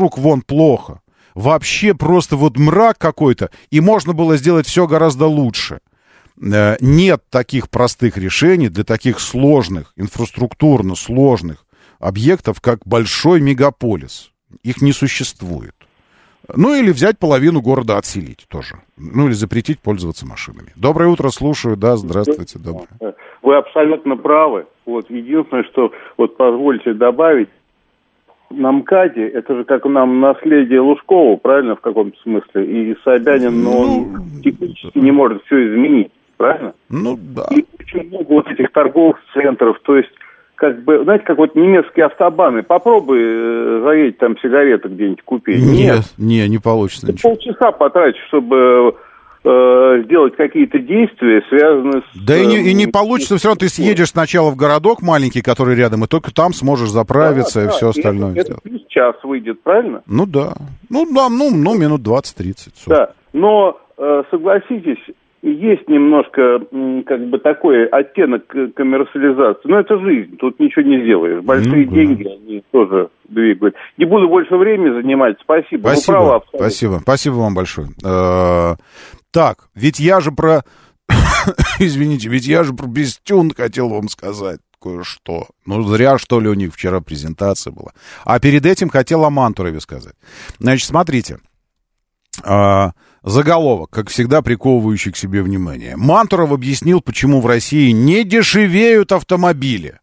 вообще просто мрак какой-то, и можно было сделать все гораздо лучше. Нет таких простых решений для таких сложных, инфраструктурно сложных объектов, как большой мегаполис. Их не существует. Или взять половину города, отселить тоже. Или запретить пользоваться машинами. Доброе утро, слушаю. Да, здравствуйте. Доброе. Вы абсолютно правы. Единственное, что позвольте добавить, на МКАДе, это же как нам наследие Лужкова, правильно, в каком-то смысле, и Собянин, он технически не может все изменить, правильно? Да. И очень много этих торговых центров, то есть, знаете, как немецкие автобаны, попробуй заедь там сигареты где-нибудь купить. Нет, не получится ничего. Полчаса потратить, чтобы сделать какие-то действия, связанные с... Да и не получится, все равно ты съедешь сначала в городок маленький, который рядом, и только там сможешь заправиться и все остальное сделать. Это плюс час выйдет, правильно? Да. Минут 20-30. Да, но согласитесь, есть немножко, как бы, такой оттенок коммерциализации. Но это жизнь, тут ничего не сделаешь. Большие деньги, они тоже двигают. Не буду больше времени занимать. Спасибо. Спасибо. Вы правы абсолютно. Спасибо вам большое. Так, ведь я же про... Извините, ведь я же про Бестюн хотел вам сказать кое-что. Ну, зря, что ли, у них вчера презентация была. А перед этим хотел о Мантурове сказать. Значит, смотрите. Заголовок, как всегда, приковывающий к себе внимание. Мантуров объяснил, почему в России не дешевеют автомобили.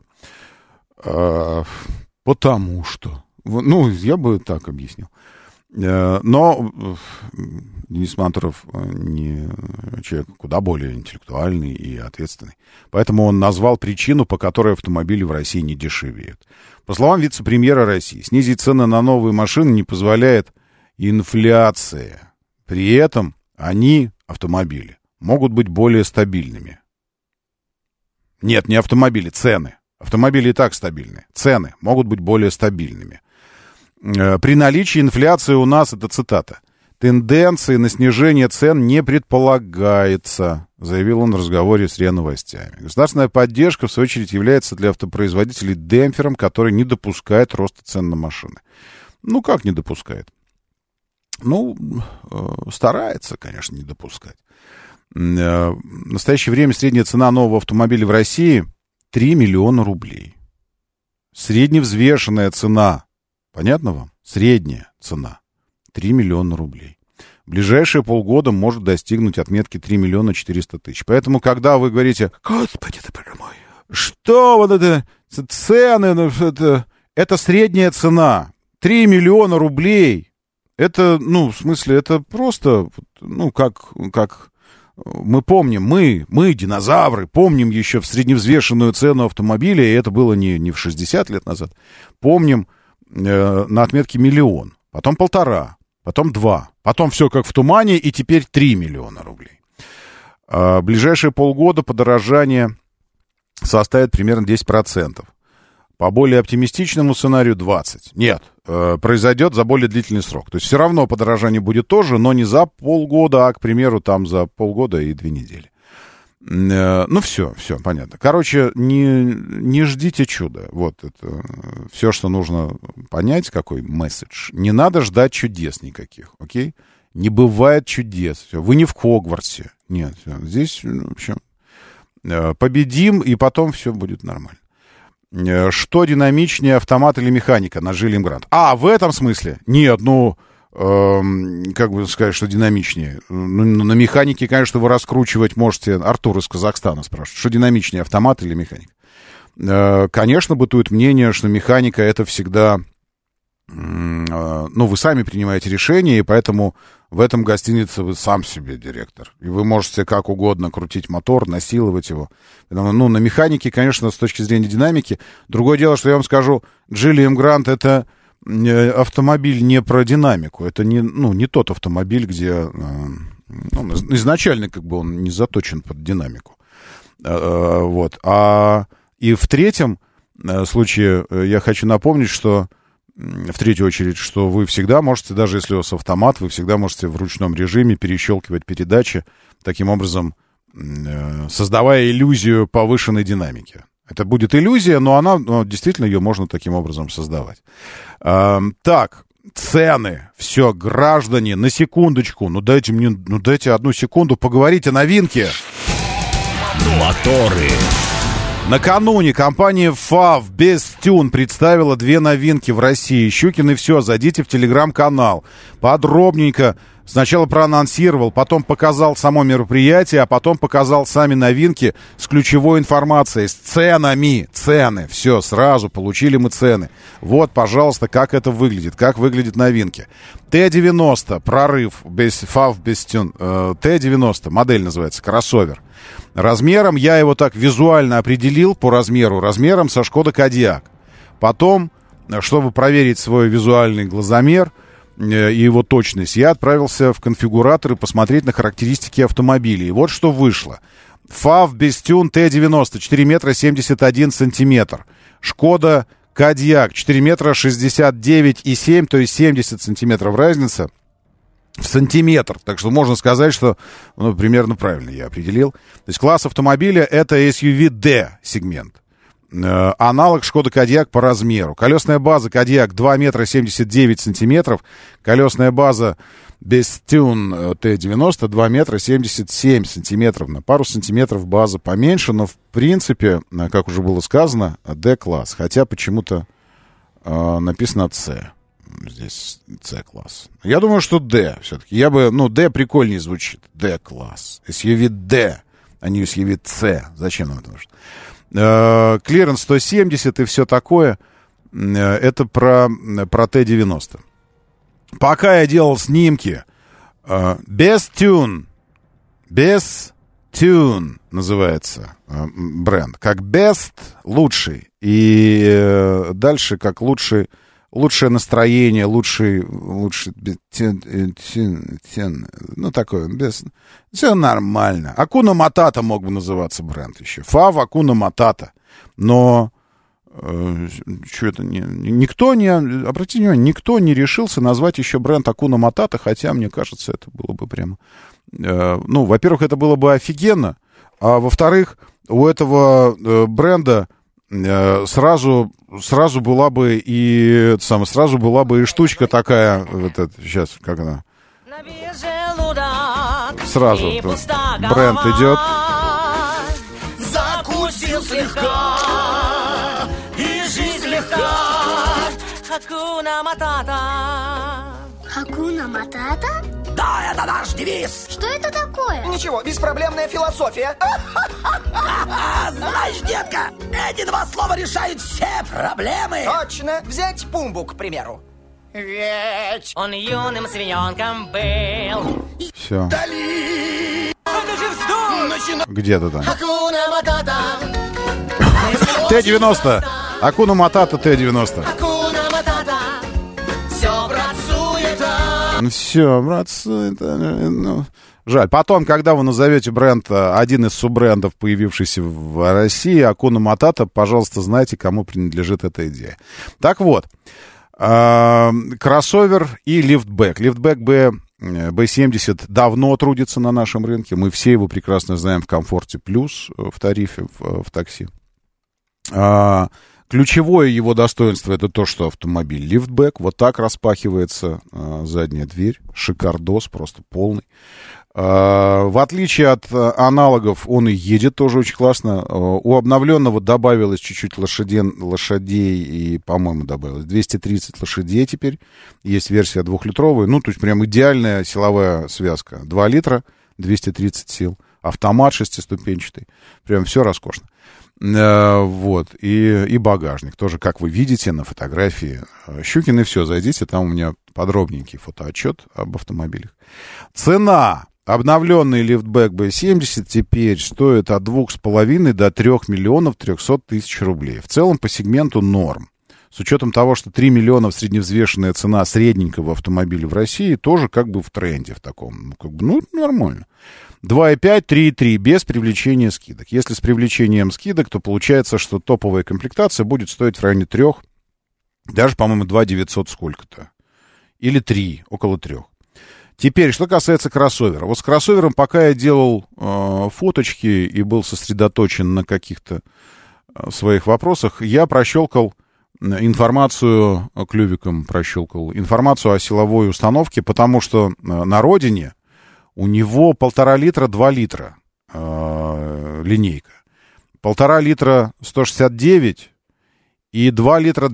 Потому что... Ну, я бы так объяснил. Но Денис Мантуров не человек куда более интеллектуальный и ответственный. Поэтому он назвал причину, по которой автомобили в России не дешевеют. По словам вице-премьера России, снизить цены на новые машины не позволяет инфляция. При этом они, автомобили, могут быть более стабильными. Нет, не автомобили, цены. Автомобили и так стабильны. Цены могут быть более стабильными. При наличии инфляции у нас, это цитата, тенденции на снижение цен не предполагается, заявил он в разговоре с РИА Новостями. Государственная поддержка, в свою очередь, является для автопроизводителей демпфером, который не допускает роста цен на машины. Ну, как не допускает? Ну, старается, конечно, не допускать. В настоящее время средняя цена нового автомобиля в России 3 миллиона рублей. Средневзвешенная цена, понятно вам? Средняя цена 3 миллиона рублей. В ближайшие полгода может достигнуть отметки 3 миллиона 400 тысяч. Поэтому, когда вы говорите, господи ты боже мой, что вот это цены, это средняя цена, 3 миллиона рублей. Это, ну, в смысле, это просто, ну, как мы помним, мы, динозавры, помним еще в средневзвешенную цену автомобиля, и это было не в 60 лет назад, помним на отметке 1 миллион, потом 1,5, потом 2, потом все как в тумане, и теперь 3 миллиона рублей. В ближайшие полгода подорожание составит примерно 10%. По более оптимистичному сценарию 20%. Нет, произойдет за более длительный срок. То есть все равно подорожание будет тоже, но не за полгода, а, к примеру, там за полгода и 2 недели. Ну, все, понятно. Короче, не ждите чуда. Вот это все, что нужно понять, какой месседж. Не надо ждать чудес никаких, окей? Не бывает чудес. Вы не в Хогвартсе. Нет, здесь, в общем, победим, и потом все будет нормально. Что динамичнее, автомат или механика на Geely Emgrand? В этом смысле? Нет, как бы сказать, что динамичнее? На механике, конечно, вы раскручивать можете. Артур из Казахстана спрашивает, что динамичнее, автомат или механика? Конечно, бытует мнение, что механика это всегда... вы сами принимаете решение, и поэтому в этом гостинице вы сам себе директор. И вы можете как угодно крутить мотор, насиловать его. На механике, конечно, с точки зрения динамики. Другое дело, что я вам скажу, Geely Emgrand это автомобиль не про динамику. Это не тот автомобиль, где изначально как бы он не заточен под динамику. И в третьем случае я хочу напомнить, что в третью очередь, что вы всегда можете, даже если у вас автомат, вы всегда можете в ручном режиме перещелкивать передачи, таким образом создавая иллюзию повышенной динамики. Это будет иллюзия, но действительно ее можно таким образом создавать. Так, цены. Все, граждане, на секундочку. Дайте одну секунду поговорить о новинке. Моторы. Накануне компания FAW Bestune представила 2 новинки в России. Щукин и все, зайдите в телеграм-канал. Подробненько сначала проанонсировал, потом показал само мероприятие, а потом показал сами новинки с ключевой информацией, с ценами. Цены, все, сразу получили мы цены. Вот, пожалуйста, как это выглядит, как выглядят новинки. Т-90, прорыв, FAW Bestune, Т-90, модель называется, кроссовер. Размером я его так визуально определил по размером со Шкода Кодиак. Потом, чтобы проверить свой визуальный глазомер и его точность, я отправился в конфигуратор и посмотреть на характеристики автомобиля. И вот что вышло. FAW Bestune Т-90, 4 метра 71 сантиметр. Шкода Кодиак, 4 метра 69,7, то есть 70 сантиметров разница. в сантиметр. Так что можно сказать, что примерно правильно я определил. То есть класс автомобиля — это SUV-D сегмент. Аналог Шкода Кодиак по размеру. Колесная база Кодиак 2 метра 79 сантиметров. Колесная база Bestune T90 2 метра 77 сантиметров. На пару сантиметров база поменьше, но в принципе, как уже было сказано, D-класс. Хотя почему-то написано C. Здесь C-класс. Я думаю, что D все-таки. D прикольнее звучит. D-класс. SUV-D, а не SUV-C. Зачем нам это нужно? Клиренс 170 и все такое. Это про Т-90. Пока я делал снимки, Bestune называется бренд. Как Best — лучший. И дальше как лучшее настроение, лучший такое, все нормально. Акуна Матата мог бы называться бренд еще. Фав Акуна Матата. Но что это обратите внимание, никто не решился назвать еще бренд Акуна Матата, хотя, мне кажется, это было бы прямо... во-первых, это было бы офигенно, а во-вторых, у этого бренда сразу была бы и штучка такая, сейчас, как она, сразу бренд идет. Закусил слегка, и жизнь легка. Хакуна Матата. Хакуна Матата? Да, это наш девиз. Что это такое? Ничего, беспроблемная философия. Знаешь, детка, эти два слова решают все проблемы. Точно. Взять Пумбу, к примеру. Ведь он юным свиненком был. Все. Дали. Это же вздор. Где-то там. Хакуна Матата. Т-90. Акуна Матата Т-90. Хакуна Матата. Все, брат, суета. Все, брат, суета. Жаль. Потом, когда вы назовете бренд, один из суббрендов, появившийся в России, Акуна Матата, пожалуйста, знайте, кому принадлежит эта идея. Так вот, кроссовер и лифтбэк. Лифтбэк B70 давно трудится на нашем рынке. Мы все его прекрасно знаем в комфорте плюс, в тарифе, в такси. Ключевое его достоинство — это то, что автомобиль лифтбэк. Вот так распахивается задняя дверь. Шикардос, просто полный. В отличие от аналогов, он и едет тоже очень классно. У обновленного добавилось чуть-чуть лошадей, и, по-моему, добавилось 230 лошадей теперь. Есть версия 2-литровая. То есть прям идеальная силовая связка. 2 литра, 230 сил. Автомат шестиступенчатый. Прям все роскошно. Вот. И багажник. Тоже, как вы видите на фотографии. Щукин и все. Зайдите, там у меня подробненький фотоотчет об автомобилях. Цена. Обновленный лифтбэк B70 теперь стоит от 2,5 до 3 миллионов 300 тысяч рублей. В целом по сегменту норм. С учетом того, что 3 миллиона средневзвешенная цена средненького автомобиля в России, тоже как бы в тренде в таком. Нормально. 2,5, 3,3 без привлечения скидок. Если с привлечением скидок, то получается, что топовая комплектация будет стоить в районе 3, даже, по-моему, 2 900 сколько-то. Или 3, около 3. Теперь, что касается кроссовера. Вот с кроссовером, пока я делал фоточки и был сосредоточен на каких-то своих вопросах, я прощелкал информацию, клювиком информацию о силовой установке, потому что на родине у него 1,5 литра, 2 литра линейка. 1,5 литра 169 и 2 литра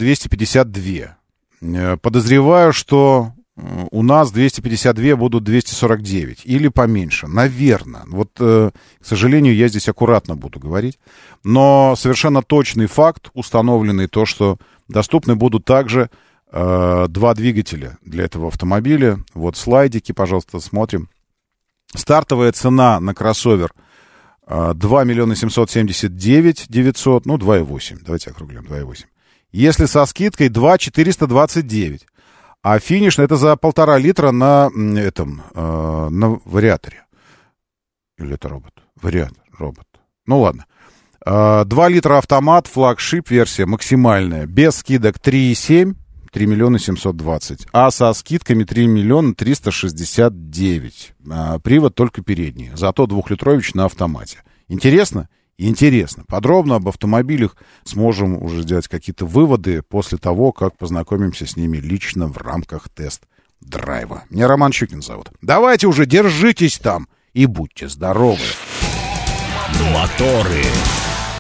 252. Подозреваю, что у нас 252 будут 249 или поменьше, наверное. Вот, к сожалению, я здесь аккуратно буду говорить. Но совершенно точный факт, установленный, то, что доступны будут также 2 двигателя для этого автомобиля. Вот слайдики, пожалуйста, смотрим. Стартовая цена на кроссовер 2 миллиона 779 900, 2,8, давайте округлим, 2,8. Если со скидкой 2 429. А финишный — это за 1,5 литра на вариаторе. Или это робот? Вариатор, робот. Ладно. 2 литра автомат, флагшип версия максимальная. Без скидок 3,7. 3 миллиона 720. А со скидками 3 миллиона 369. Привод только передний. Зато 2-литрович на автомате. Интересно? Интересно. Подробно об автомобилях сможем уже сделать какие-то выводы после того, как познакомимся с ними лично в рамках тест-драйва. Меня Роман Щукин зовут. Давайте уже, держитесь там и будьте здоровы. Моторы.